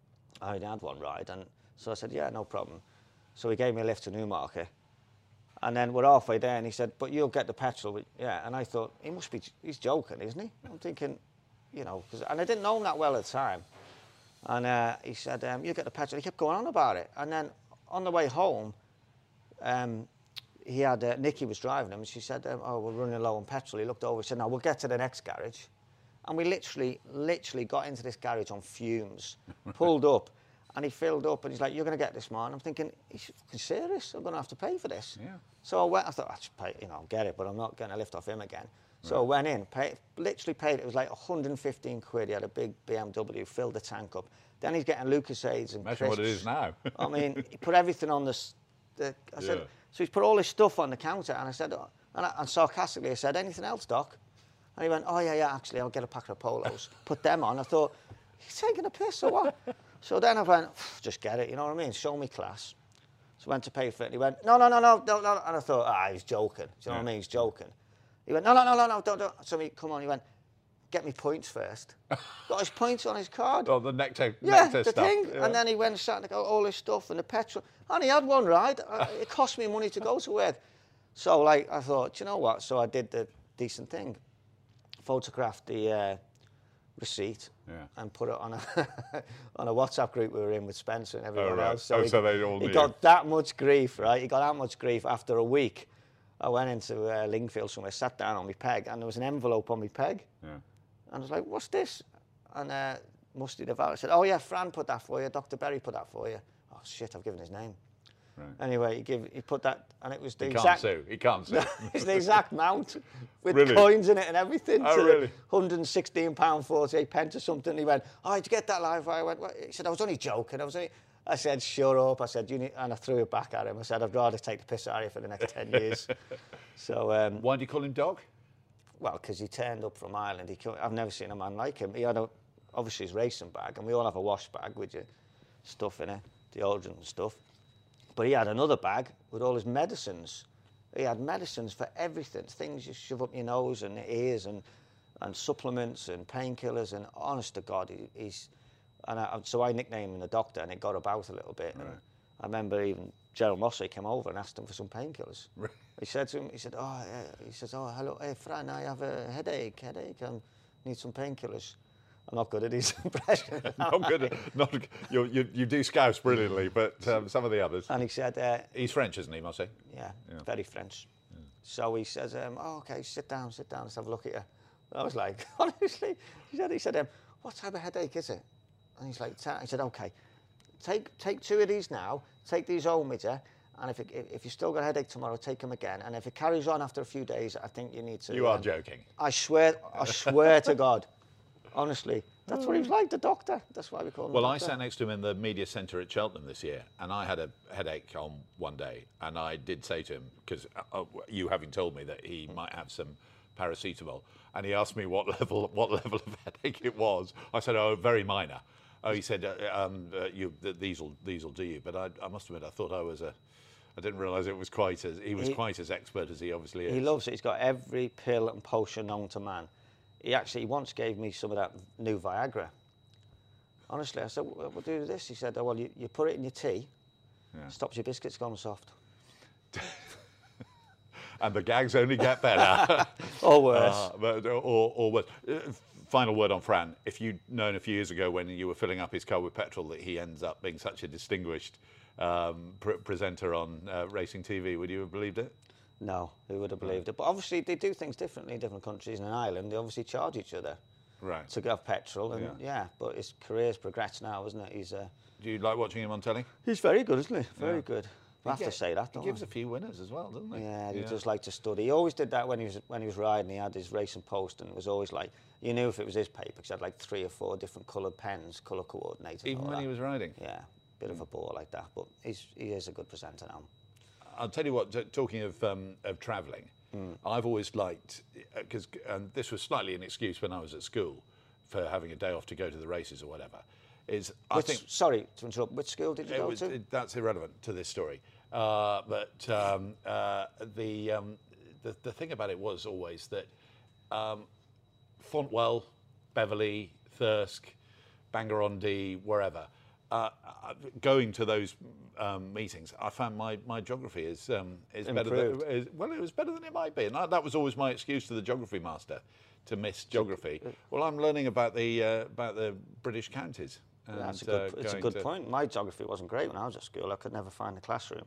[SPEAKER 3] I had one ride, and so I said, yeah, no problem. So he gave me a lift to Newmarket. And then we're halfway there, and he said, but you'll get the petrol. Yeah, and I thought, he must be, he's joking, isn't he? I'm thinking, you know, cause, and I didn't know him that well at the time. And uh, he said, um, you'll get the petrol. He kept going on about it. And then on the way home, um, he had, uh, Nikki was driving him, and she said, um, oh, we're running low on petrol. He looked over, he said, no, we'll get to the next garage. And we literally, literally got into this garage on fumes, pulled up, and he filled up, and he's like, you're going to get this, man. I'm thinking, he's fucking serious? I'm going to have to pay for this.
[SPEAKER 2] Yeah.
[SPEAKER 3] So I went, I thought, I should pay, you know, I'll get it, but I'm not going to lift off him again. So
[SPEAKER 2] right.
[SPEAKER 3] I went in, paid, literally paid, it was like one hundred and fifteen quid. He had a big B M W, filled the tank up. Then he's getting Lucasades and
[SPEAKER 2] Imagine
[SPEAKER 3] crisps.
[SPEAKER 2] what it is now.
[SPEAKER 3] I mean, he put everything on the, the I said,
[SPEAKER 2] Yeah.
[SPEAKER 3] so he's put all his stuff on the counter, and I said, oh, and, I, and sarcastically I said, anything else, Doc? And he went, oh, yeah, yeah, actually, I'll get a packet of Polos. Put them on. I thought, he's taking a piss or what? So then I went, just get it, you know what I mean? Show me class. So I went to pay for it, and he went, no, no, no, no, no, no. And I thought, ah, he's joking. Do you know
[SPEAKER 2] yeah.
[SPEAKER 3] what I mean? He's joking. He went, no, no, no, no, no, don't, don't. So he, come on, he went, get me points first. Got his points on his card.
[SPEAKER 2] Oh, the Nectar,
[SPEAKER 3] Yeah,
[SPEAKER 2] nectar
[SPEAKER 3] the
[SPEAKER 2] stuff.
[SPEAKER 3] thing.
[SPEAKER 2] Yeah.
[SPEAKER 3] And then he went and sat and got all his stuff and the petrol. And he had one ride. Uh, it cost me money to go to work. So, like, I thought, do you know what? So I did the decent thing. Photographed the uh, receipt
[SPEAKER 2] Yeah.
[SPEAKER 3] and put it on a on a WhatsApp group we were in with Spencer and everyone
[SPEAKER 2] Oh, right.
[SPEAKER 3] else.
[SPEAKER 2] Oh,
[SPEAKER 3] he,
[SPEAKER 2] so they all
[SPEAKER 3] he
[SPEAKER 2] knew.
[SPEAKER 3] got that much grief, right? He got that much grief after a week. I went into uh, Lingfield somewhere, sat down on my peg, and there was an envelope on my peg.
[SPEAKER 2] Yeah.
[SPEAKER 3] And I was like, what's this? And uh, Musty the valet said, oh, yeah, Fran put that for you. Doctor Berry put that for you. Oh, shit, I've given his name.
[SPEAKER 2] Right.
[SPEAKER 3] Anyway, he, give, he put that, and it was the
[SPEAKER 2] He
[SPEAKER 3] exact...
[SPEAKER 2] can't sue. He can't sue.
[SPEAKER 3] It's the exact amount with
[SPEAKER 2] Really?
[SPEAKER 3] coins in it and everything.
[SPEAKER 2] Oh,
[SPEAKER 3] to
[SPEAKER 2] really?
[SPEAKER 3] one hundred and sixteen pounds forty-eight pence or something. He went, oh, did you get that live? I went, what? He said, I was only joking. I was only... I said, shut up. I said, you need... And I threw it back at him. I said, I'd rather take the piss out of you for the next ten years. So... Um,
[SPEAKER 2] Why do you call him Dog?
[SPEAKER 3] well, because he turned up from Ireland. He, I've never seen a man like him. He had, a, obviously, his racing bag, and we all have a wash bag with your stuff in it, deodorant and stuff. But he had another bag with all his medicines. He had medicines for everything, things you shove up your nose and ears, and, and supplements and painkillers. And honest to God, he, he's... And I, so I nicknamed him the Doctor, and it got about a little bit.
[SPEAKER 2] Right.
[SPEAKER 3] And I remember even Gerald Mossey came over and asked him for some painkillers.
[SPEAKER 2] Right.
[SPEAKER 3] He said to him, he said, oh, uh, he says, oh, hello, hey, Fran, I have a headache, headache, I need some painkillers. I'm not good at his impression.
[SPEAKER 2] Not good. At, not, you, you, you do Scouse brilliantly, but um, some of the others.
[SPEAKER 3] And he said, uh,
[SPEAKER 2] He's French, isn't he, Mossy?
[SPEAKER 3] yeah,
[SPEAKER 2] Yeah.
[SPEAKER 3] very French. Yeah. So he says, um, oh, okay, sit down, sit down, let's have a look at you. I was like, honestly, he said, he said, um, what type of headache is it? And he's like, he said, okay, take take two of these now, take these home with you, and if, it, if you still got a headache tomorrow, take them again. And if it carries on after a few days, I think you need to...
[SPEAKER 2] You are
[SPEAKER 3] um,
[SPEAKER 2] joking.
[SPEAKER 3] I swear, I swear to God, honestly, that's what he was like, the Doctor. That's why we call him
[SPEAKER 2] Well,
[SPEAKER 3] the
[SPEAKER 2] I
[SPEAKER 3] Doctor.
[SPEAKER 2] sat next to him in the media centre at Cheltenham this year, and I had a headache on one day, and I did say to him, because uh, you having told me that he might have some paracetamol, and he asked me what level what level of headache it was. I said, oh, very minor. Oh, he said, uh, um, uh, you, th- these will these will do you. But I, I must admit, I thought I was a, I didn't realise it was quite as he was
[SPEAKER 3] He-
[SPEAKER 2] quite as expert as he obviously is.
[SPEAKER 3] He loves it. He's got every pill and potion known to man. He actually he once gave me some of that new Viagra. Honestly, I said, what what do you do this? He said, oh, well, you, you put it in your tea,
[SPEAKER 2] Yeah.
[SPEAKER 3] stops your biscuits going soft.
[SPEAKER 2] And the gags only get better.
[SPEAKER 3] Or worse.
[SPEAKER 2] Uh, but, or, or worse. Uh, Final word on Fran. If you'd known a few years ago when you were filling up his car with petrol that he ends up being such a distinguished um, pre- presenter on uh, racing T V, would you have believed it?
[SPEAKER 3] No, who would have believed it? But obviously, they do things differently in different countries. In Ireland, they obviously charge each other
[SPEAKER 2] Right.
[SPEAKER 3] to have petrol. And
[SPEAKER 2] Yeah.
[SPEAKER 3] yeah, but his career's progressed now, isn't it? He's uh,
[SPEAKER 2] Do you like watching him on telly?
[SPEAKER 3] he's very good, isn't he? Very
[SPEAKER 2] Yeah.
[SPEAKER 3] good. I have
[SPEAKER 2] He
[SPEAKER 3] to
[SPEAKER 2] get-
[SPEAKER 3] say that,
[SPEAKER 2] He
[SPEAKER 3] don't
[SPEAKER 2] gives
[SPEAKER 3] I?
[SPEAKER 2] a few winners as well, doesn't he?
[SPEAKER 3] Yeah, he just like to study. He always did that when he was when he was riding. He had his Racing Post, and it was always like you knew if it was his paper because he had like three or four different coloured pens, colour coordinated. and
[SPEAKER 2] Even
[SPEAKER 3] all
[SPEAKER 2] when
[SPEAKER 3] that.
[SPEAKER 2] he was riding.
[SPEAKER 3] Yeah, bit of a bore like that, but he's he is a good presenter now.
[SPEAKER 2] I'll tell you what, t- talking of um, of travelling,
[SPEAKER 3] Mm.
[SPEAKER 2] I've always liked, because and this was slightly an excuse when I was at school for having a day off to go to the races or whatever, is I
[SPEAKER 3] Which,
[SPEAKER 2] think...
[SPEAKER 3] sorry to interrupt. Which school did you
[SPEAKER 2] It
[SPEAKER 3] go
[SPEAKER 2] was,
[SPEAKER 3] to?
[SPEAKER 2] it, that's irrelevant to this story. Uh, but um, uh, the, um, the the thing about it was always that um, Fontwell, Beverley, Thirsk, Bangor-on-Dee, wherever, uh, uh, going to those um, meetings, I found my, my geography is is better than
[SPEAKER 3] Improved.
[SPEAKER 2] is, well, it was better than it might be, and that, that was always my excuse to the geography master to miss geography. Well, I'm learning about the uh, about the British counties. And,
[SPEAKER 3] That's a good,
[SPEAKER 2] uh,
[SPEAKER 3] it's a
[SPEAKER 2] going
[SPEAKER 3] good
[SPEAKER 2] to-
[SPEAKER 3] point. My geography wasn't great when I was at school. I could never find the classroom.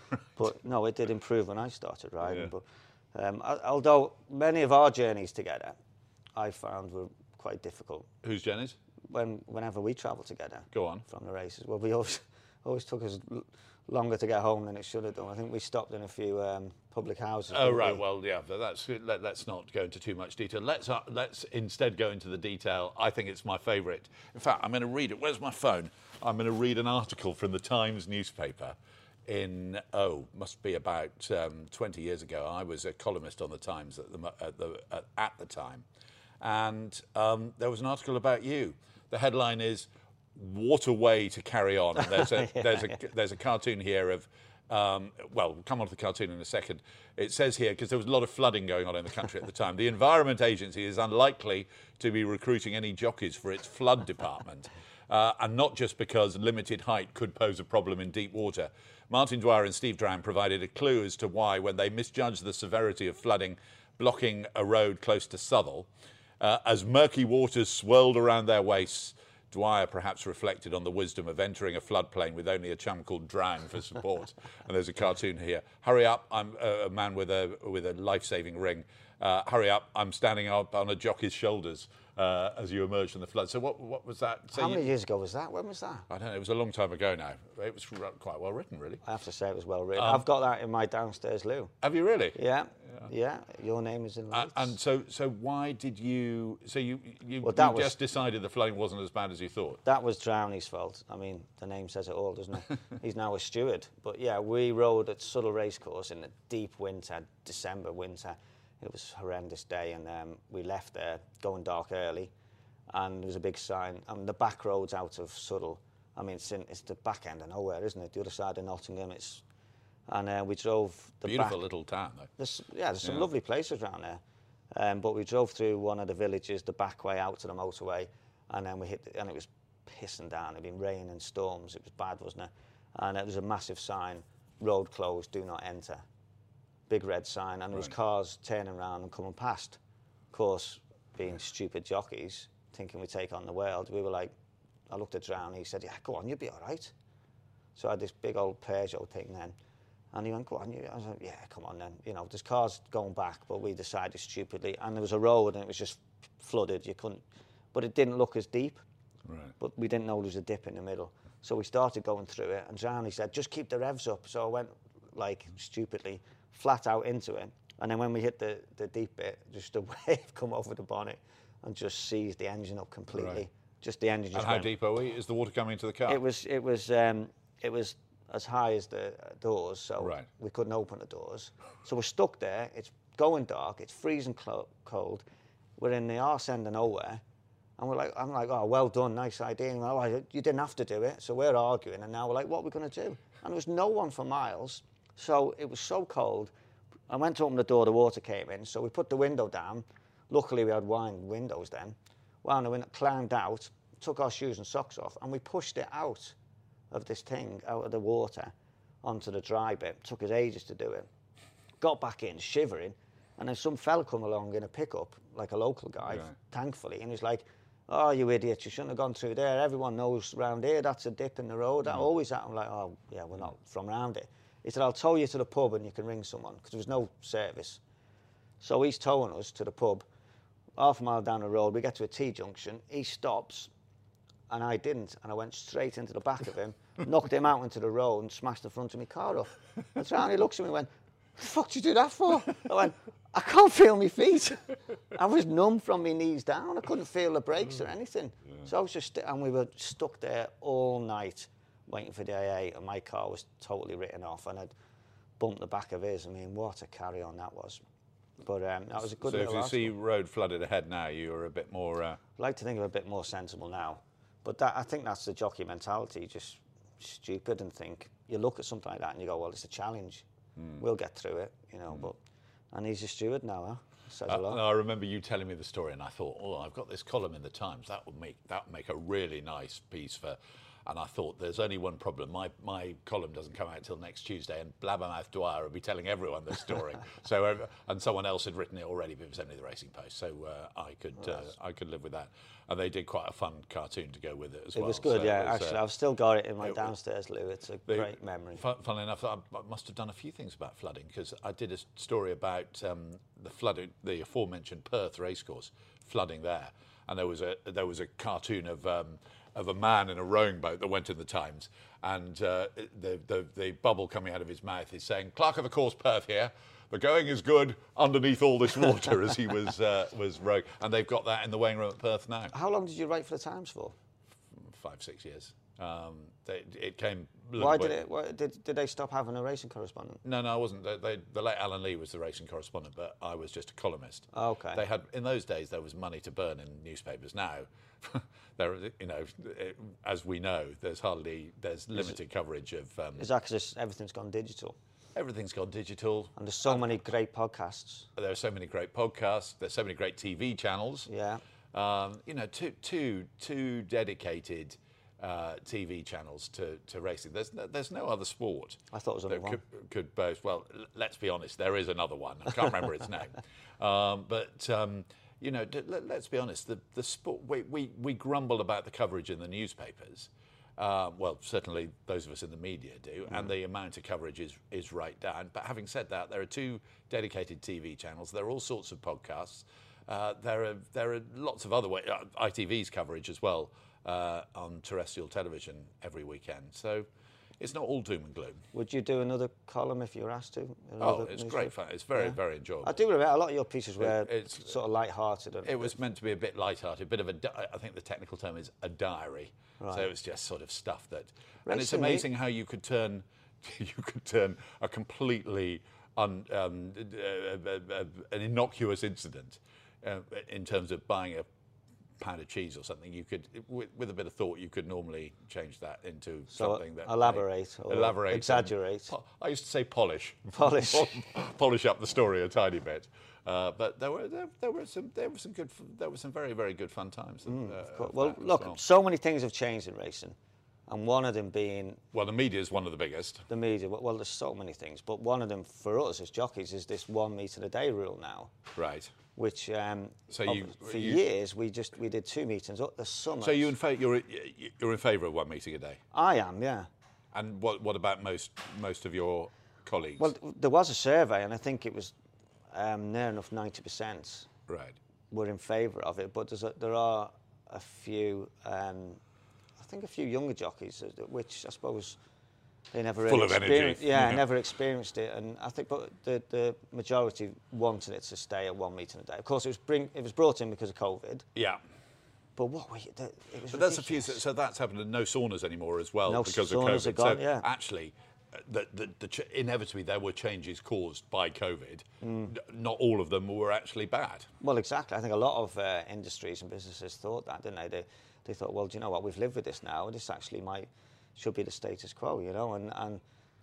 [SPEAKER 3] But no, it did improve when I started riding.
[SPEAKER 2] Yeah.
[SPEAKER 3] But um, al- although many of our journeys together, I found were quite difficult.
[SPEAKER 2] Who's Jenny's?
[SPEAKER 3] When whenever we travelled together,
[SPEAKER 2] Go on.
[SPEAKER 3] from the races, well, we always always took us l- longer to get home than it should have done. I think we stopped in a few um, public houses.
[SPEAKER 2] Oh
[SPEAKER 3] didn't
[SPEAKER 2] right,
[SPEAKER 3] we?
[SPEAKER 2] well yeah, but that's let, let's not go into too much detail. Let's uh, let's instead go into the detail. I think it's my favourite. In fact, I'm going to read it. Where's my phone? I'm going to read an article from the Times newspaper. In oh, must be about um, twenty years ago. I was a columnist on the Times at the mo- at the at, at the time, and um, there was an article about you. The headline is "What a way to carry on." And there's a
[SPEAKER 3] Yeah,
[SPEAKER 2] there's a
[SPEAKER 3] yeah.
[SPEAKER 2] there's a cartoon here of. Um, well, we'll come on to the cartoon in a second. It says here, because there was a lot of flooding going on in the country at the time, the Environment Agency is unlikely to be recruiting any jockeys for its flood department. Uh, and not just because limited height could pose a problem in deep water. Martin Dwyer and Steve Drown provided a clue as to why, when they misjudged the severity of flooding blocking a road close to Southall, uh, as murky waters swirled around their waists, Dwyer perhaps reflected on the wisdom of entering a floodplain with only a chum called Drown for support. And there's a cartoon here. Hurry up, I'm a, a man with a with a life-saving ring. Uh, hurry up, I'm standing up on a jockey's shoulders uh, as you emerge from the flood. So what what was that? So
[SPEAKER 3] How
[SPEAKER 2] you-
[SPEAKER 3] many years ago was that? When was that?
[SPEAKER 2] I don't know, it was a long time ago now. It was r- quite well written, really.
[SPEAKER 3] I have to say it was well written.
[SPEAKER 2] Um,
[SPEAKER 3] I've got that in my downstairs loo.
[SPEAKER 2] Have you really?
[SPEAKER 3] Yeah, yeah. Your name is in
[SPEAKER 2] Uh,
[SPEAKER 3] lights.
[SPEAKER 2] and so, so why did you? So you you,
[SPEAKER 3] Well, that
[SPEAKER 2] you
[SPEAKER 3] was-
[SPEAKER 2] just decided the flooding wasn't as bad as you thought.
[SPEAKER 3] That was Drowney's fault. I mean, the name says it all, doesn't it? He's now a steward. But yeah, we rode at Southall Racecourse in the deep winter, December winter. It was a horrendous day, and um, we left there going dark early, and there was a big sign. And the back roads out of Southall, I mean, it's, in, it's the back end of nowhere, isn't it? The other side of Nottingham. It's and uh, we drove the
[SPEAKER 2] Beautiful
[SPEAKER 3] back.
[SPEAKER 2] little town, though.
[SPEAKER 3] There's, yeah, there's some
[SPEAKER 2] Yeah.
[SPEAKER 3] lovely places around there. Um, but we drove through one of the villages, the back way out to the motorway, and then we hit, the, and it was pissing down. It'd been rain and storms. It was bad, wasn't it? And there was a massive sign, road closed, do not enter. Big red sign, and there was
[SPEAKER 2] Right.
[SPEAKER 3] cars turning around and coming past. Of course, being stupid jockeys, thinking we take on the world, we were like, I looked at Drown, he said, yeah, go on, you'll be all right. So I had this big old Peugeot thing then. And he went, go on. You. I was like, yeah, come on then. You know, there's cars going back, but we decided stupidly. And there was a road and it was just flooded. You couldn't, but it didn't look as deep.
[SPEAKER 2] Right.
[SPEAKER 3] But we didn't know there was a dip in the middle. So we started going through it. And Drowney said, just keep the revs up. So I went, like, stupidly, flat out into it. And then when we hit the, the deep bit, just a wave come over the bonnet and just seized the engine up completely.
[SPEAKER 2] Right.
[SPEAKER 3] Just the engine just
[SPEAKER 2] And how
[SPEAKER 3] went.
[SPEAKER 2] deep are we? Is the water coming into the car?
[SPEAKER 3] It was, it was, um, it was as high as the uh, doors, so
[SPEAKER 2] Right.
[SPEAKER 3] we couldn't open the doors. So we're stuck there. It's going dark. It's freezing clo- cold. We're in the arse end of nowhere, and we're like, I'm like, oh, well done, nice idea. And we're like, "Oh, you didn't have to do it. So we're arguing, and now we're like, what are we going to do? And there was no one for miles. So it was so cold. I went to open the door. The water came in. So we put the window down. Luckily, we had wine windows then. Wound the window, climbed out, took our shoes and socks off, and we pushed it out of this thing, out of the water, onto the dry bit. Took us ages to do it. Got back in, shivering, and then some fella come along in a pickup, like a local guy,
[SPEAKER 2] Right.
[SPEAKER 3] thankfully, and he's like, oh, you idiot, you shouldn't have gone through there. Everyone knows round here, that's a dip in the road. That always happened. I'm like, oh, yeah, we're not from round it. He said, I'll tow you to the pub and you can ring someone, because there was no service. So he's towing us to the pub. Half a mile down the road, we get to a T-junction. He stops, and I didn't, and I went straight into the back of him, knocked him out into the road and smashed the front of my car up. And so he looks at me and went, what the fuck did you do that for? I went, I can't feel my feet. I was numb from my knees down. I couldn't feel the brakes or anything. So I was just, and we were stuck there all night waiting for the A A, and my car was totally written off, and I'd bumped the back of his. I mean, what a carry-on that was. But um, that was a good
[SPEAKER 2] So if
[SPEAKER 3] little
[SPEAKER 2] you
[SPEAKER 3] article.
[SPEAKER 2] see road flooded ahead now, you're a bit more. Uh,
[SPEAKER 3] I'd like to think of a bit more sensible now. But that, I think that's the jockey mentality, just stupid and think. You look at something like that and you go, well, it's a challenge.
[SPEAKER 2] Hmm.
[SPEAKER 3] We'll get through it, you know. But and he's a steward now, huh? Says a
[SPEAKER 2] Uh,
[SPEAKER 3] lot.
[SPEAKER 2] I remember you telling me the story, and I thought, oh, I've got this column in the Times. That would make that would make a really nice piece for. And I thought, there's only one problem. My my column doesn't come out till next Tuesday, and Blabbermouth Dwyer will be telling everyone the story. so, uh, and someone else had written it already, but it was only the Racing Post, so uh, I could uh, I could live with that. And they did quite a fun cartoon to go with it as
[SPEAKER 3] it
[SPEAKER 2] well.
[SPEAKER 3] It was good,
[SPEAKER 2] so
[SPEAKER 3] yeah.
[SPEAKER 2] was,
[SPEAKER 3] actually,
[SPEAKER 2] uh,
[SPEAKER 3] I've still got it in my
[SPEAKER 2] it,
[SPEAKER 3] downstairs, Lou. It's a
[SPEAKER 2] they,
[SPEAKER 3] great memory.
[SPEAKER 2] Fun, funnily enough, I, I must have done a few things about flooding, because I did a story about um, the flooding, the aforementioned Perth racecourse flooding there, and there was a there was a cartoon of. Um, of a man in a rowing boat that went in the Times, and uh, the, the the bubble coming out of his mouth is saying, "Clerk of the Course, Perth here. The going is good underneath all this water," as he was uh, was rowing, and they've got that in the weighing room at Perth now.
[SPEAKER 3] How long did you write for the Times for?
[SPEAKER 2] Five, six years. Um, they, it came.
[SPEAKER 3] Why did it? Why, did did they stop having a racing correspondent?
[SPEAKER 2] No, no, I wasn't. They, they, the late Alan Lee was the racing correspondent, but I was just a columnist.
[SPEAKER 3] Oh, okay.
[SPEAKER 2] They had in those days there was money to burn in newspapers. Now, there, you know, as we know, there's hardly there's limited it, coverage of. Um,
[SPEAKER 3] is that because everything's gone digital?
[SPEAKER 2] Everything's gone digital,
[SPEAKER 3] and there's so and many great podcasts.
[SPEAKER 2] There are so many great podcasts. There's so many great T V channels.
[SPEAKER 3] Yeah.
[SPEAKER 2] Um, you know, two two two dedicated. Uh, T V channels to, to racing. There's no, there's no other sport.
[SPEAKER 3] I thought it was only
[SPEAKER 2] that
[SPEAKER 3] one.
[SPEAKER 2] Could, could boast. Well, l- let's be honest. There is another one. I can't remember its name. Um, but um, you know, d- let, let's be honest. The the sport. We, we we grumble about the coverage in the newspapers. Uh, well, certainly those of us in the media do, mm. and the amount of coverage is is right down. But having said that, there are two dedicated T V channels. There are all sorts of podcasts. Uh, there are there are lots of other ways. Uh, I T V's coverage as well. Uh, on terrestrial television every weekend. So it's not all doom and gloom.
[SPEAKER 3] Would you do another column if you were asked to?
[SPEAKER 2] Oh, it's great fun. It's very, yeah. very enjoyable.
[SPEAKER 3] I do remember a lot of your pieces were
[SPEAKER 2] it, it's,
[SPEAKER 3] sort of light-hearted.
[SPEAKER 2] It was meant to be a bit light-hearted, a bit of a, di- I think the technical term is a diary. Right. So it was just sort of stuff that, Racing and it's amazing how you could turn, you could turn a completely un, um, uh, uh, uh, an innocuous incident uh, in terms of buying a pound of cheese or something. You could, with, with a bit of thought, you could normally change that into
[SPEAKER 3] so
[SPEAKER 2] something that
[SPEAKER 3] elaborate
[SPEAKER 2] may,
[SPEAKER 3] or
[SPEAKER 2] elaborate,
[SPEAKER 3] exaggerate.
[SPEAKER 2] Po- I used to say polish,
[SPEAKER 3] polish,
[SPEAKER 2] polish up the story a tiny bit. Uh, but there were there, there were some there were some good there were some very very good fun times.
[SPEAKER 3] Mm,
[SPEAKER 2] uh,
[SPEAKER 3] well, look, well. so many things have changed in racing, and one of them being
[SPEAKER 2] well, the media is one of the biggest.
[SPEAKER 3] The media, well, there's so many things, but one of them for us as jockeys is this one meeting a day rule now.
[SPEAKER 2] Right.
[SPEAKER 3] Which um,
[SPEAKER 2] so you,
[SPEAKER 3] for
[SPEAKER 2] you,
[SPEAKER 3] years we just we did two meetings up the summer.
[SPEAKER 2] So you in fa- you're you're in favour of one meeting a day?
[SPEAKER 3] I am, yeah.
[SPEAKER 2] And what what about most most of your colleagues?
[SPEAKER 3] Well, there was a survey, and I think it was um, near enough ninety percent.
[SPEAKER 2] Right.
[SPEAKER 3] Were in favour of it, but there's a, there are a few, um, I think a few younger jockeys, which I suppose. They never really
[SPEAKER 2] Full of
[SPEAKER 3] experienced,
[SPEAKER 2] energy.
[SPEAKER 3] Yeah,
[SPEAKER 2] yeah,
[SPEAKER 3] never experienced it, and I think, but the, the majority wanted it to stay at one meeting a day. Of course, it was bring it was brought in because of COVID.
[SPEAKER 2] Yeah.
[SPEAKER 3] But what we, the, it was.
[SPEAKER 2] But that's a few. So that's happened. And no saunas anymore as well
[SPEAKER 3] no
[SPEAKER 2] because
[SPEAKER 3] saunas
[SPEAKER 2] of COVID.
[SPEAKER 3] Are gone,
[SPEAKER 2] so
[SPEAKER 3] yeah.
[SPEAKER 2] actually, the, the, the ch- inevitably there were changes caused by COVID. Mm. Not all of them were actually bad.
[SPEAKER 3] Well, exactly. I think a lot of uh, industries and businesses thought that, didn't they? They they thought, well, do you know what? We've lived with this now. This actually might should be the status quo, you know, and and.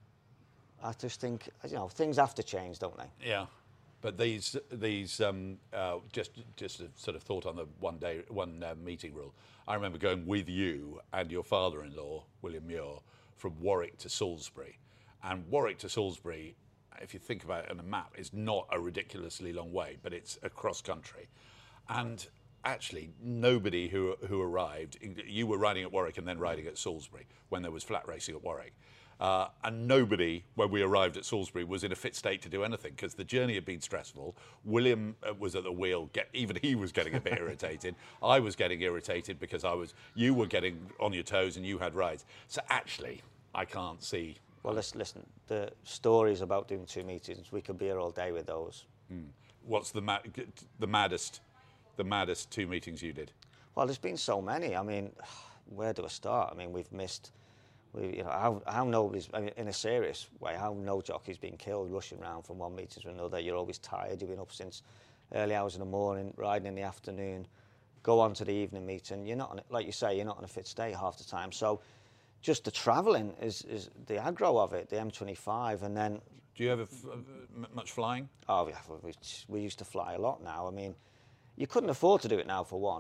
[SPEAKER 3] I just think, you know, things have to change, don't they?
[SPEAKER 2] Yeah, but these these um, uh, just just a sort of thought on the one day one uh, meeting rule. I remember going with you and your father-in-law William Muir from Warwick to Salisbury, and Warwick to Salisbury, if you think about it on a map, is not a ridiculously long way, but it's across country, and actually nobody who who arrived. You were riding at Warwick and then riding at Salisbury when there was flat racing at Warwick. Uh, and nobody, when we arrived at Salisbury, was in a fit state to do anything because the journey had been stressful. William uh, was at the wheel. Get, even he was getting a bit irritated. I was getting irritated because I was. You were getting on your toes and you had rides. So actually, I can't see.
[SPEAKER 3] Well, listen, listen. The stories about doing two meetings, we could be here all day with those.
[SPEAKER 2] Hmm. What's the ma- the maddest, the maddest two meetings you did?
[SPEAKER 3] Well, there's been so many. I mean, where do I start? I mean, we've missed. We, you know, how, how nobody's, I mean, in a serious way, how no jockey's been killed rushing around from one meeting to another. You're always tired. You've been up since early hours in the morning, riding in the afternoon, go on to the evening meeting. You're not, on, like you say, you're not in a fit state half the time. So just the travelling is, is the aggro of it, the M twenty-five, and then...
[SPEAKER 2] Do you have f- much flying?
[SPEAKER 3] Oh, yeah, we, we used to fly a lot now. I mean, you couldn't afford to do it now, for one.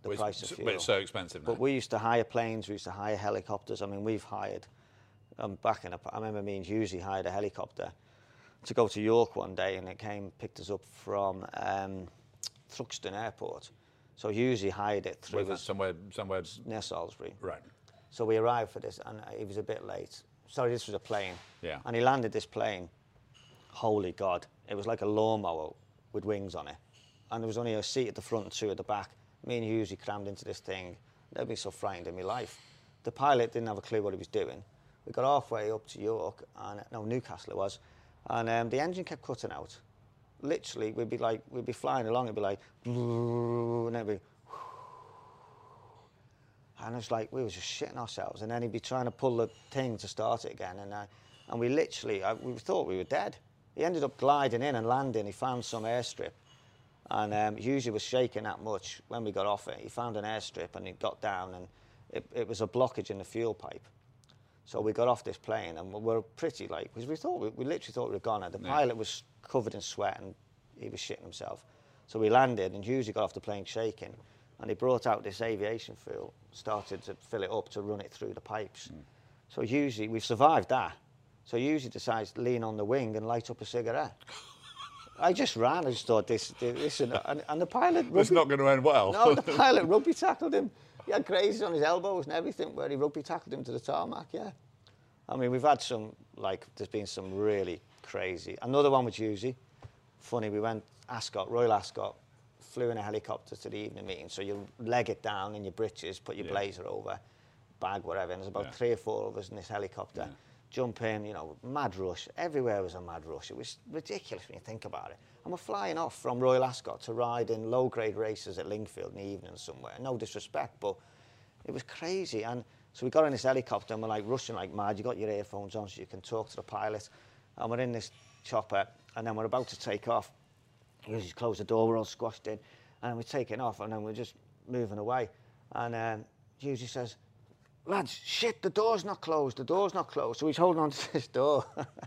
[SPEAKER 3] the
[SPEAKER 2] Well,
[SPEAKER 3] price of
[SPEAKER 2] it's,
[SPEAKER 3] fuel.
[SPEAKER 2] but it's so expensive now.
[SPEAKER 3] But we used to hire planes, we used to hire helicopters. I mean, we've hired, um, back in, a, I remember me and Husey hired a helicopter to go to York one day, and it came, picked us up from um, Thruxton Airport. So Husey hired it through
[SPEAKER 2] Was it somewhere, somewhere
[SPEAKER 3] near Salisbury.
[SPEAKER 2] right?
[SPEAKER 3] So we arrived for this, and he was a bit late. Sorry, this was a plane.
[SPEAKER 2] Yeah.
[SPEAKER 3] And he landed this plane. Holy God. It was like a lawnmower with wings on it. And there was only a seat at the front and two at the back. Me and Husey crammed into this thing. Never been so frightened in my life. The pilot didn't have a clue what he was doing. We got halfway up to York, and no, Newcastle it was, and um, the engine kept cutting out. Literally, we'd be like, we'd be flying along, it'd be like, and it'd be, and it was like, we were just shitting ourselves. And then he'd be trying to pull the thing to start it again, and uh, and we literally, I, we thought we were dead. He ended up gliding in and landing. He found some airstrip, and um, Husey was shaking that much when we got off it. He found an airstrip, and he got down, and it, it was a blockage in the fuel pipe. So we got off this plane, and we were pretty like, because we thought, we, we literally thought we were gone. The
[SPEAKER 2] Yeah.
[SPEAKER 3] pilot was covered in sweat, and he was shitting himself. So we landed, and Husey got off the plane shaking, and he brought out this aviation fuel, started to fill it up to run it through the pipes. Mm. So Husey, we've survived that. So Husey decides to lean on the wing and light up a cigarette. I just ran. I just thought this, this, and, and, and the pilot.
[SPEAKER 2] It's not going to end well.
[SPEAKER 3] No, the pilot rugby tackled him. He had grazes on his elbows and everything, where he rugby tackled him to the tarmac. Yeah, I mean, we've had some, like, there's been some really crazy. Another one with Husey. Funny, we went Ascot, Royal Ascot, flew in a helicopter to the evening meeting. So you leg it down in your breeches, put your
[SPEAKER 2] yeah.
[SPEAKER 3] blazer over, bag, whatever. And there's about
[SPEAKER 2] yeah.
[SPEAKER 3] three or four of us in this helicopter. Yeah. Jump in, you know, mad rush. Everywhere was a mad rush. It was ridiculous when you think about it. And we're flying off from Royal Ascot to ride in low-grade races at Lingfield in the evening somewhere. No disrespect, but it was crazy. And so we got in this helicopter, and we're like rushing like mad. You got your earphones on so you can talk to the pilot. And we're in this chopper, and then we're about to take off. We just close the door, we're all squashed in. And we're taking off, and then we're just moving away. And um, Husey says, lads, shit, the door's not closed, the door's not closed. So he's holding on to this door.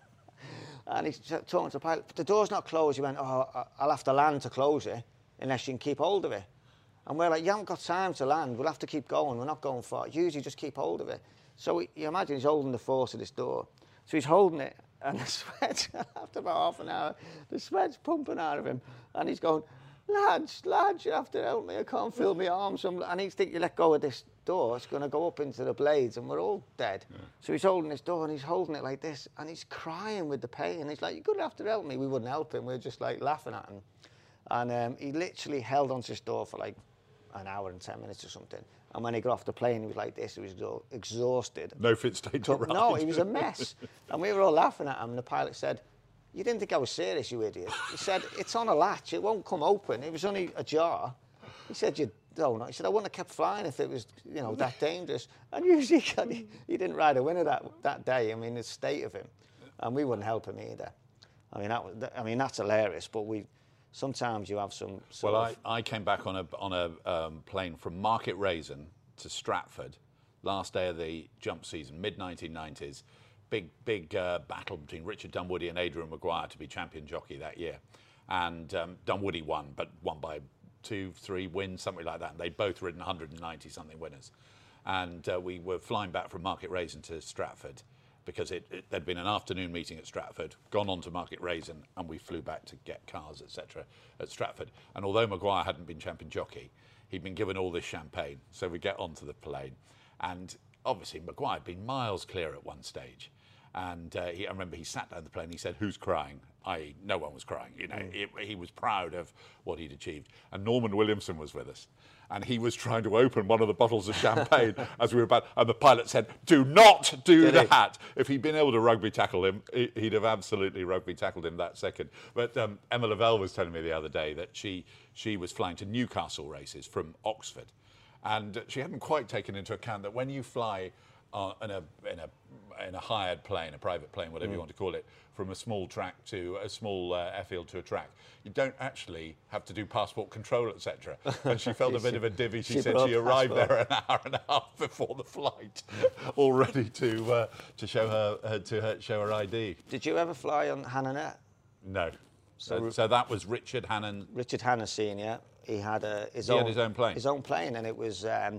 [SPEAKER 3] And he's talking to the pilot, but the door's not closed. He went, oh, I'll have to land to close it unless you can keep hold of it. And we're like, you haven't got time to land, we'll have to keep going, we're not going far. Usually just keep hold of it. So he, you imagine he's holding the force of this door. So he's holding it, and the sweat, after about half an hour, the sweat's pumping out of him. And he's going, lads, lads, you have to help me, I can't feel my arms. And he's thinking, you let go of this door, it's going to go up into the blades, and we're all dead. Yeah. So he's holding this door, and he's holding it like this, and he's crying with the pain. And he's like, you're going to have to help me. We wouldn't help him, we were just like laughing at him. And um, he literally held onto this door for like an hour and ten minutes or something. And when he got off the plane, he was like this, he was exhausted.
[SPEAKER 2] No fit state to ride.
[SPEAKER 3] No, he was a mess. And we were all laughing at him, and the pilot said, you didn't think I was serious, you idiot. He said, it's on a latch, it won't come open. It was only ajar. He said, you don't. He said, I wouldn't have kept flying if it was, you know, that dangerous. And usually he, he didn't ride a winner that, that day. I mean, the state of him. And we wouldn't help him either. I mean, that was, I mean that's hilarious, but we, sometimes you have some sort
[SPEAKER 2] Well,
[SPEAKER 3] of...
[SPEAKER 2] I, I came back on a, on a um, plane from Market Raisin to Stratford, last day of the jump season, mid nineteen nineties. Big, big uh, battle between Richard Dunwoody and Adrian Maguire to be champion jockey that year. And um, Dunwoody won, but won by two, three wins, something like that. And they'd both ridden one hundred ninety something winners. And uh, we were flying back from Market Raisin to Stratford because it, it, there'd been an afternoon meeting at Stratford, gone on to Market Raisin, and we flew back to get cars, et cetera, at Stratford. And although Maguire hadn't been champion jockey, he'd been given all this champagne. So we get onto the plane, and obviously Maguire had been miles clear at one stage. And uh, he, I remember he sat down the plane, he said, who's crying? that is no one was crying. You know, mm. he, he was proud of what he'd achieved. And Norman Williamson was with us. And he was trying to open one of the bottles of champagne as we were about, and the pilot said, do not do Did that. He? If he'd been able to rugby tackle him, he'd have absolutely rugby tackled him that second. But um, Emma Lavelle was telling me the other day that she, she was flying to Newcastle races from Oxford. And she hadn't quite taken into account that when you fly uh, in, a, in, a, in a hired plane, a private plane, whatever mm. you want to call it, from a small track to a small uh, airfield to a track, you don't actually have to do passport control, et cetera. And she felt a bit of a divvy. She, she said she arrived passport. there an hour and a half before the flight, all ready to uh, to show her uh, to her, show her I D.
[SPEAKER 3] Did you ever fly on Hannon Air?
[SPEAKER 2] No. So, so that was Richard Hannon.
[SPEAKER 3] Richard Hannon Senior. he had a his
[SPEAKER 2] he
[SPEAKER 3] own
[SPEAKER 2] had his own plane.
[SPEAKER 3] His own plane, and it was um,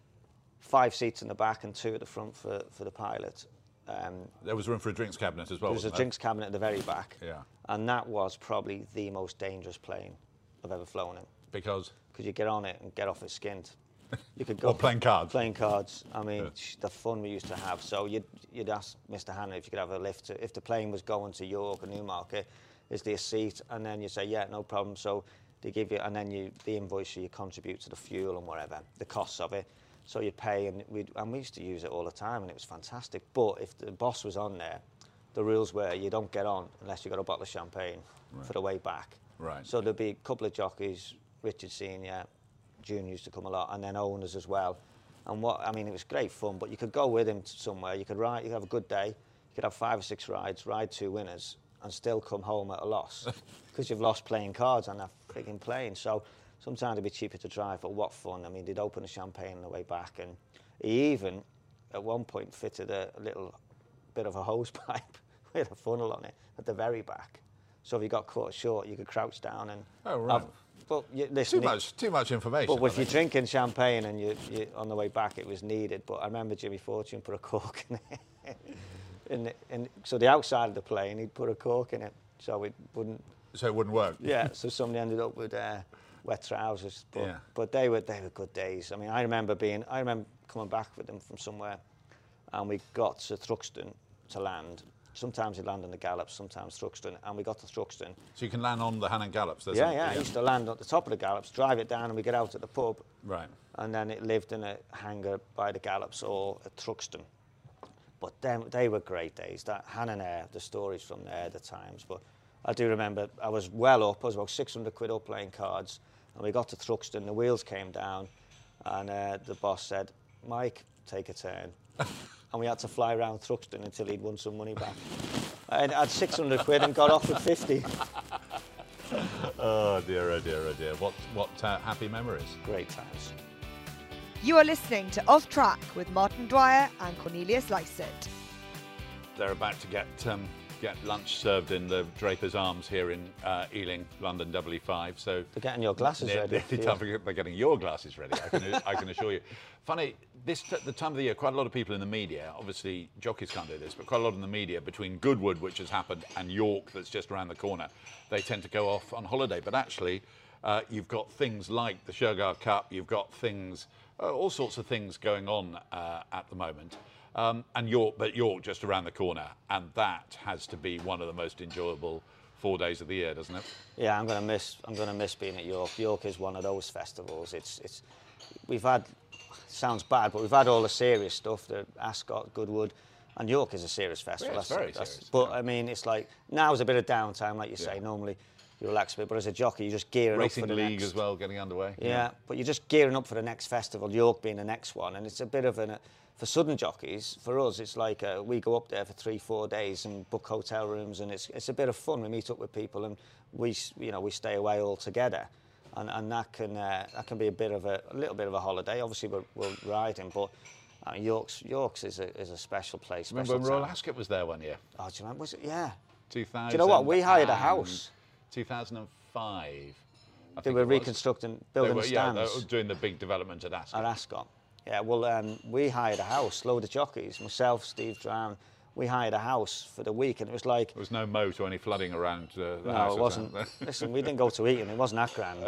[SPEAKER 3] five seats in the back and two at the front for for the pilot. Um,
[SPEAKER 2] there was room for a drinks cabinet as well.
[SPEAKER 3] There was a
[SPEAKER 2] there?
[SPEAKER 3] drinks cabinet at the very back.
[SPEAKER 2] Yeah.
[SPEAKER 3] And that was probably the most dangerous plane I've ever flown in.
[SPEAKER 2] Because?
[SPEAKER 3] Because you get on it and get off it skinned. You could go
[SPEAKER 2] or playing cards.
[SPEAKER 3] Playing cards. I mean,
[SPEAKER 2] Yeah.
[SPEAKER 3] the fun we used to have. So you'd, you'd ask Mister Hannon if you could have a lift. To, if the plane was going to York or Newmarket, is there a seat? And then you say, yeah, no problem. So they give you, and then you the invoice you contribute to the fuel and whatever, the costs of it. So you'd pay, and we and we used to use it all the time, and it was fantastic. But if the boss was on there, the rules were you don't get on unless you got a bottle of champagne
[SPEAKER 2] Right.
[SPEAKER 3] for the way back.
[SPEAKER 2] Right.
[SPEAKER 3] So there'd be a couple of jockeys, Richard Senior, Junior used to come a lot, and then owners as well. And what I mean, it was great fun. But you could go with him to somewhere. You could ride. You could have a good day. You could have five or six rides, ride two winners, and still come home at a loss because you've lost playing cards on that frigging plane. So sometimes it'd be cheaper to drive, but what fun. I mean, they'd open the champagne on the way back, and he even, at one point, fitted a, a little bit of a hose pipe with a funnel on it at the very back. So if you got caught short, you could crouch down and...
[SPEAKER 2] Oh, right.
[SPEAKER 3] Have, but you, listen,
[SPEAKER 2] Too much, too much information.
[SPEAKER 3] But if
[SPEAKER 2] I
[SPEAKER 3] you're
[SPEAKER 2] think.
[SPEAKER 3] drinking champagne and you, you on the way back, it was needed. But I remember Jimmy Fortune put a cork in it. in the, in, so the outside of the plane, he'd put a cork in it so it wouldn't...
[SPEAKER 2] So it wouldn't work?
[SPEAKER 3] Yeah, so somebody ended up with uh, wet trousers. But,
[SPEAKER 2] Yeah.
[SPEAKER 3] but they were they were good days. I mean, I remember being... I remember coming back with them from somewhere, and we got to Thruxton to land. Sometimes he'd land on the Gallops, sometimes Thruxton, and we got to Thruxton.
[SPEAKER 2] So you can land on the Hannon Gallops? There's
[SPEAKER 3] Yeah,
[SPEAKER 2] a,
[SPEAKER 3] yeah, I used to land at the top of the Gallops, drive it down, and we get out at the pub.
[SPEAKER 2] Right.
[SPEAKER 3] And then it lived in a hangar by the Gallops or at Thruxton. But them, they were great days. That Hannon Air, the stories from there, the times. But I do remember I was well up. I was about six hundred quid up playing cards. And we got to Thruxton, the wheels came down, and uh, the boss said, Mike, take a turn. And we had to fly around Thruxton until he'd won some money back. I had six hundred quid and got off with fifty.
[SPEAKER 2] Oh dear, oh dear, oh dear. What, what uh, happy memories.
[SPEAKER 3] Great times.
[SPEAKER 1] You are listening to Off Track with Martin Dwyer and Cornelius Lycett.
[SPEAKER 2] They're about to get um, get lunch served in the Draper's Arms here in uh, Ealing, London W five. So
[SPEAKER 3] They're getting your glasses
[SPEAKER 2] they're,
[SPEAKER 3] ready.
[SPEAKER 2] They're, time for- they're getting your glasses ready. I can, I can assure you. Funny, this t- the time of the year, quite a lot of people in the media. Obviously, jockeys can't do this, but quite a lot in the media between Goodwood, which has happened, and York, that's just around the corner. They tend to go off on holiday, but actually, uh, you've got things like the Shergar Cup. You've got things, uh, all sorts of things going on uh, at the moment. Um, and York, but York just around the corner, and that has to be one of the most enjoyable four days of the year, doesn't it?
[SPEAKER 3] Yeah, I'm gonna miss. I'm gonna miss being at York. York is one of those festivals. It's it's. We've had. Sounds bad, but we've had all the serious stuff. The Ascot, Goodwood, and York is a serious festival.
[SPEAKER 2] Yeah, it's
[SPEAKER 3] that's,
[SPEAKER 2] very
[SPEAKER 3] that's,
[SPEAKER 2] serious,
[SPEAKER 3] But
[SPEAKER 2] yeah.
[SPEAKER 3] I mean, it's like now's a bit of downtime, like you say.
[SPEAKER 2] Yeah.
[SPEAKER 3] Normally, you relax a bit, but as a jockey, you're just gearing
[SPEAKER 2] Racing
[SPEAKER 3] up for the
[SPEAKER 2] League
[SPEAKER 3] next.
[SPEAKER 2] as well, getting underway.
[SPEAKER 3] Yeah, but you're just gearing up for the next festival, York being the next one, and it's a bit of an... For sudden jockeys, for us, it's like uh, we go up there for three, four days and book hotel rooms, and it's it's a bit of fun. We meet up with people, and we s- you know we stay away all together, and and that can uh, that can be a bit of a, a little bit of a holiday. Obviously, we're, we're riding, but uh, York's York's is a is a special place.
[SPEAKER 2] Remember
[SPEAKER 3] special
[SPEAKER 2] when Royal
[SPEAKER 3] town.
[SPEAKER 2] Ascot was there one year?
[SPEAKER 3] Oh, do you remember? Was it? Yeah.
[SPEAKER 2] two thousand.
[SPEAKER 3] Do you know what? We hired a house.
[SPEAKER 2] two thousand five. I
[SPEAKER 3] They
[SPEAKER 2] think
[SPEAKER 3] were
[SPEAKER 2] it was.
[SPEAKER 3] reconstructing,
[SPEAKER 2] They
[SPEAKER 3] building
[SPEAKER 2] were,
[SPEAKER 3] the
[SPEAKER 2] yeah,
[SPEAKER 3] stands.
[SPEAKER 2] they were doing the big development at Ascot.
[SPEAKER 3] At Ascot. Yeah, well, um, we hired a house, load of jockeys, myself, Steve Drown. We hired a house for the week, and it was like...
[SPEAKER 2] There was no moat or any flooding around uh, the
[SPEAKER 3] No,
[SPEAKER 2] house.
[SPEAKER 3] it wasn't. Listen, we didn't go to Eton. It wasn't that grand.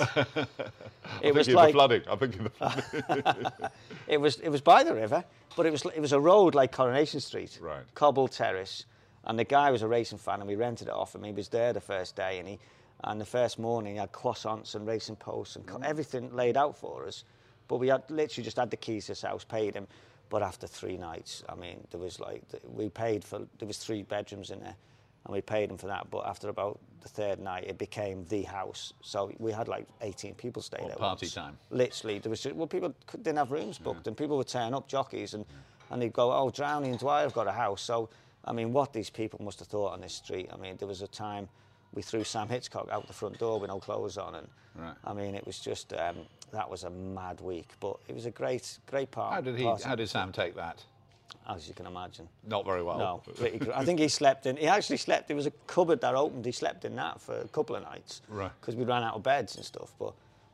[SPEAKER 2] It
[SPEAKER 3] was
[SPEAKER 2] was
[SPEAKER 3] like-
[SPEAKER 2] the flooding. I'm thinking the flooding.
[SPEAKER 3] It was it was by the river, but it was it was a road like Coronation Street,
[SPEAKER 2] Right.
[SPEAKER 3] cobbled terrace, and the guy was a racing fan, and we rented it off him. He was there the first day, and he and the first morning he had croissants and racing posts and co- everything laid out for us. But we had literally just had the keys to his house, paid him. But after three nights, I mean, there was like we paid for there was three bedrooms in there, and we paid him for that. But after about the third night, it became the house. So we had like eighteen people stay
[SPEAKER 2] What,
[SPEAKER 3] there.
[SPEAKER 2] party
[SPEAKER 3] once.
[SPEAKER 2] time?
[SPEAKER 3] Literally, there was just, well, people could- didn't have rooms booked, and people would turn up, jockeys, and and they'd go, oh, Drowning and Dwyer have got a house. So I mean, what these people must have thought on this street. I mean, there was a time we threw Sam Hitchcock out the front door with no clothes on, and
[SPEAKER 2] Right.
[SPEAKER 3] I mean, it was just um, that was a mad week, but it was a great, great part.
[SPEAKER 2] How did he?
[SPEAKER 3] part-
[SPEAKER 2] How did Sam take that?
[SPEAKER 3] As you can imagine.
[SPEAKER 2] Not very well.
[SPEAKER 3] No, pretty gr- I think he slept in. He actually slept. There was a cupboard that opened. He slept in that for a couple of nights.
[SPEAKER 2] Right.
[SPEAKER 3] Because we ran out of beds and stuff. But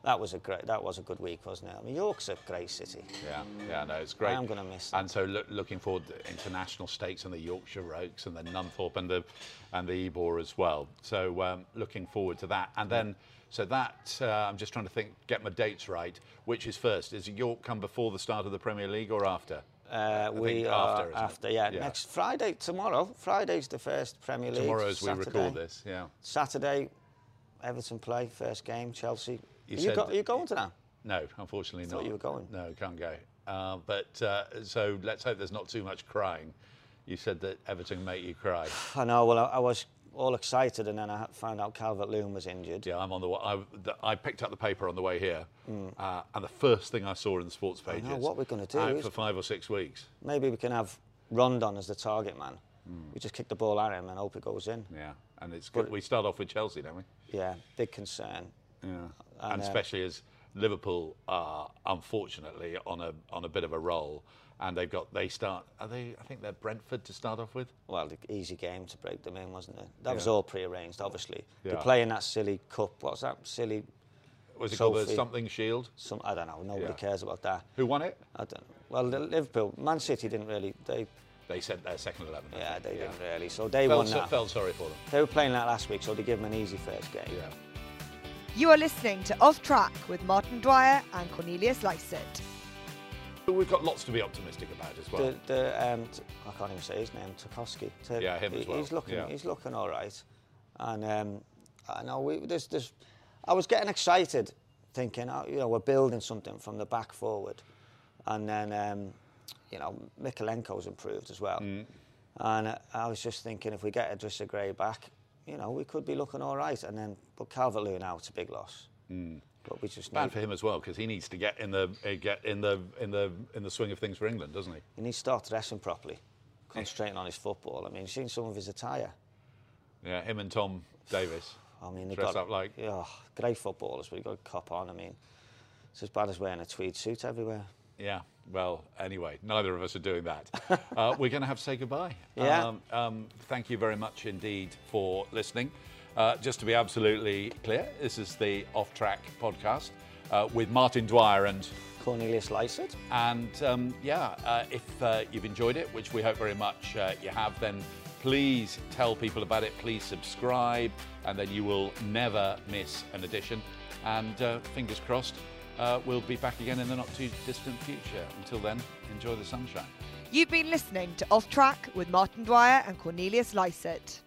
[SPEAKER 3] that was a great, that was a good week, wasn't it? I mean, York's a great city.
[SPEAKER 2] Yeah, yeah, no, it's great.
[SPEAKER 3] I am going to miss that.
[SPEAKER 2] And so look, looking forward to international stakes and the Yorkshire Oaks and the Nunthorpe and the and the Ebor as well. So um, looking forward to that. And then, so that, uh, I'm just trying to think, get my dates right. Which is first? Is York come before the start of the Premier League or after?
[SPEAKER 3] Uh, we
[SPEAKER 2] think
[SPEAKER 3] are
[SPEAKER 2] after, isn't
[SPEAKER 3] after,
[SPEAKER 2] it?
[SPEAKER 3] yeah.
[SPEAKER 2] Yeah.
[SPEAKER 3] Next Friday, tomorrow. Friday's the first Premier League.
[SPEAKER 2] Tomorrow as we
[SPEAKER 3] Saturday.
[SPEAKER 2] record this, yeah.
[SPEAKER 3] Saturday, Everton play, first game, Chelsea.
[SPEAKER 2] You
[SPEAKER 3] are, you
[SPEAKER 2] said-
[SPEAKER 3] go, are you going to that?
[SPEAKER 2] No, unfortunately
[SPEAKER 3] thought
[SPEAKER 2] not.
[SPEAKER 3] you were going.
[SPEAKER 2] No, can't go. Uh, but uh, so let's hope there's not too much crying. You said that Everton make you cry.
[SPEAKER 3] I know, well, I, I was all excited and then I found out Calvert-Lewin was injured.
[SPEAKER 2] Yeah, I'm on the. I, the, I picked up the paper on the way here, uh, and the first thing I saw in the sports pages.
[SPEAKER 3] know, what we're gonna do
[SPEAKER 2] out
[SPEAKER 3] is-
[SPEAKER 2] for five or six weeks.
[SPEAKER 3] Maybe we can have Rondon as the target man. We just kick the ball at him and hope it goes in.
[SPEAKER 2] Yeah, and it's good.
[SPEAKER 3] But-
[SPEAKER 2] We start off with Chelsea, don't we?
[SPEAKER 3] Yeah, big concern.
[SPEAKER 2] Yeah,
[SPEAKER 3] And,
[SPEAKER 2] and
[SPEAKER 3] uh,
[SPEAKER 2] especially as Liverpool are unfortunately on a on a bit of a roll, and they've got they start. Are they? I think they're Brentford to start off with.
[SPEAKER 3] Well, the easy game to break them in, wasn't it? That was
[SPEAKER 2] Yeah.
[SPEAKER 3] all pre-arranged, obviously.
[SPEAKER 2] Yeah.
[SPEAKER 3] They're playing that silly cup. What's that silly?
[SPEAKER 2] Was it called the
[SPEAKER 3] Sophie.
[SPEAKER 2] something Shield?
[SPEAKER 3] Some I don't know. Nobody
[SPEAKER 2] Yeah.
[SPEAKER 3] cares about that.
[SPEAKER 2] Who won it?
[SPEAKER 3] I don't. Well, the Liverpool, Man City didn't really. They
[SPEAKER 2] They sent their second eleven. I
[SPEAKER 3] yeah,
[SPEAKER 2] think.
[SPEAKER 3] they didn't really. So they
[SPEAKER 2] Felt,
[SPEAKER 3] won
[SPEAKER 2] so,
[SPEAKER 3] that.
[SPEAKER 2] felt sorry for them.
[SPEAKER 3] They were playing that last week, so they give them an easy first game.
[SPEAKER 2] Yeah.
[SPEAKER 1] You are listening to Off Track with Martin Dwyer and Cornelius Lysett.
[SPEAKER 2] But we've got lots to be optimistic about as well.
[SPEAKER 3] The, the um, t- I can't even say his name. Tarkowski. T-
[SPEAKER 2] Yeah, him as
[SPEAKER 3] he-
[SPEAKER 2] well.
[SPEAKER 3] He's looking.
[SPEAKER 2] Yeah.
[SPEAKER 3] He's looking all right. And um, I know we. There's, there's, I was getting excited, thinking, oh, you know, we're building something from the back forward, and then, um, you know, Mikalenko's improved as well.
[SPEAKER 2] Mm.
[SPEAKER 3] And uh, I was just thinking, if we get Idrissa Gray back, you know, we could be looking all right. And then, but Calvert-Lewin out, it's a big loss.
[SPEAKER 2] Mm.
[SPEAKER 3] But we just
[SPEAKER 2] Bad
[SPEAKER 3] need,
[SPEAKER 2] for him as well because he needs to get in the uh, get in the in the in the swing of things for England, doesn't he?
[SPEAKER 3] he needs to start dressing properly, concentrating on his football. I mean, you've seen some of his attire.
[SPEAKER 2] Yeah, him and Tom Davis.
[SPEAKER 3] I mean, they
[SPEAKER 2] Dress
[SPEAKER 3] got
[SPEAKER 2] up like-
[SPEAKER 3] yeah, great footballers, but you got a cop on. I mean, it's as bad as wearing a tweed suit everywhere.
[SPEAKER 2] Yeah. Well, anyway, neither of us are doing that. uh, we're going to have to say goodbye.
[SPEAKER 3] Yeah.
[SPEAKER 2] Um, um, thank you very much indeed for listening. Uh, just to be absolutely clear, this is the Off Track podcast uh, with Martin Dwyer and
[SPEAKER 3] Cornelius Lysett.
[SPEAKER 2] and um, yeah, uh, if uh, you've enjoyed it, which we hope very much uh, you have, then please tell people about it. Please subscribe, and then you will never miss an edition. And uh, fingers crossed. Uh, we'll be back again in the not too distant future. Until then, enjoy the sunshine.
[SPEAKER 1] You've been listening to Off Track with Martin Dwyer and Cornelius Lysett.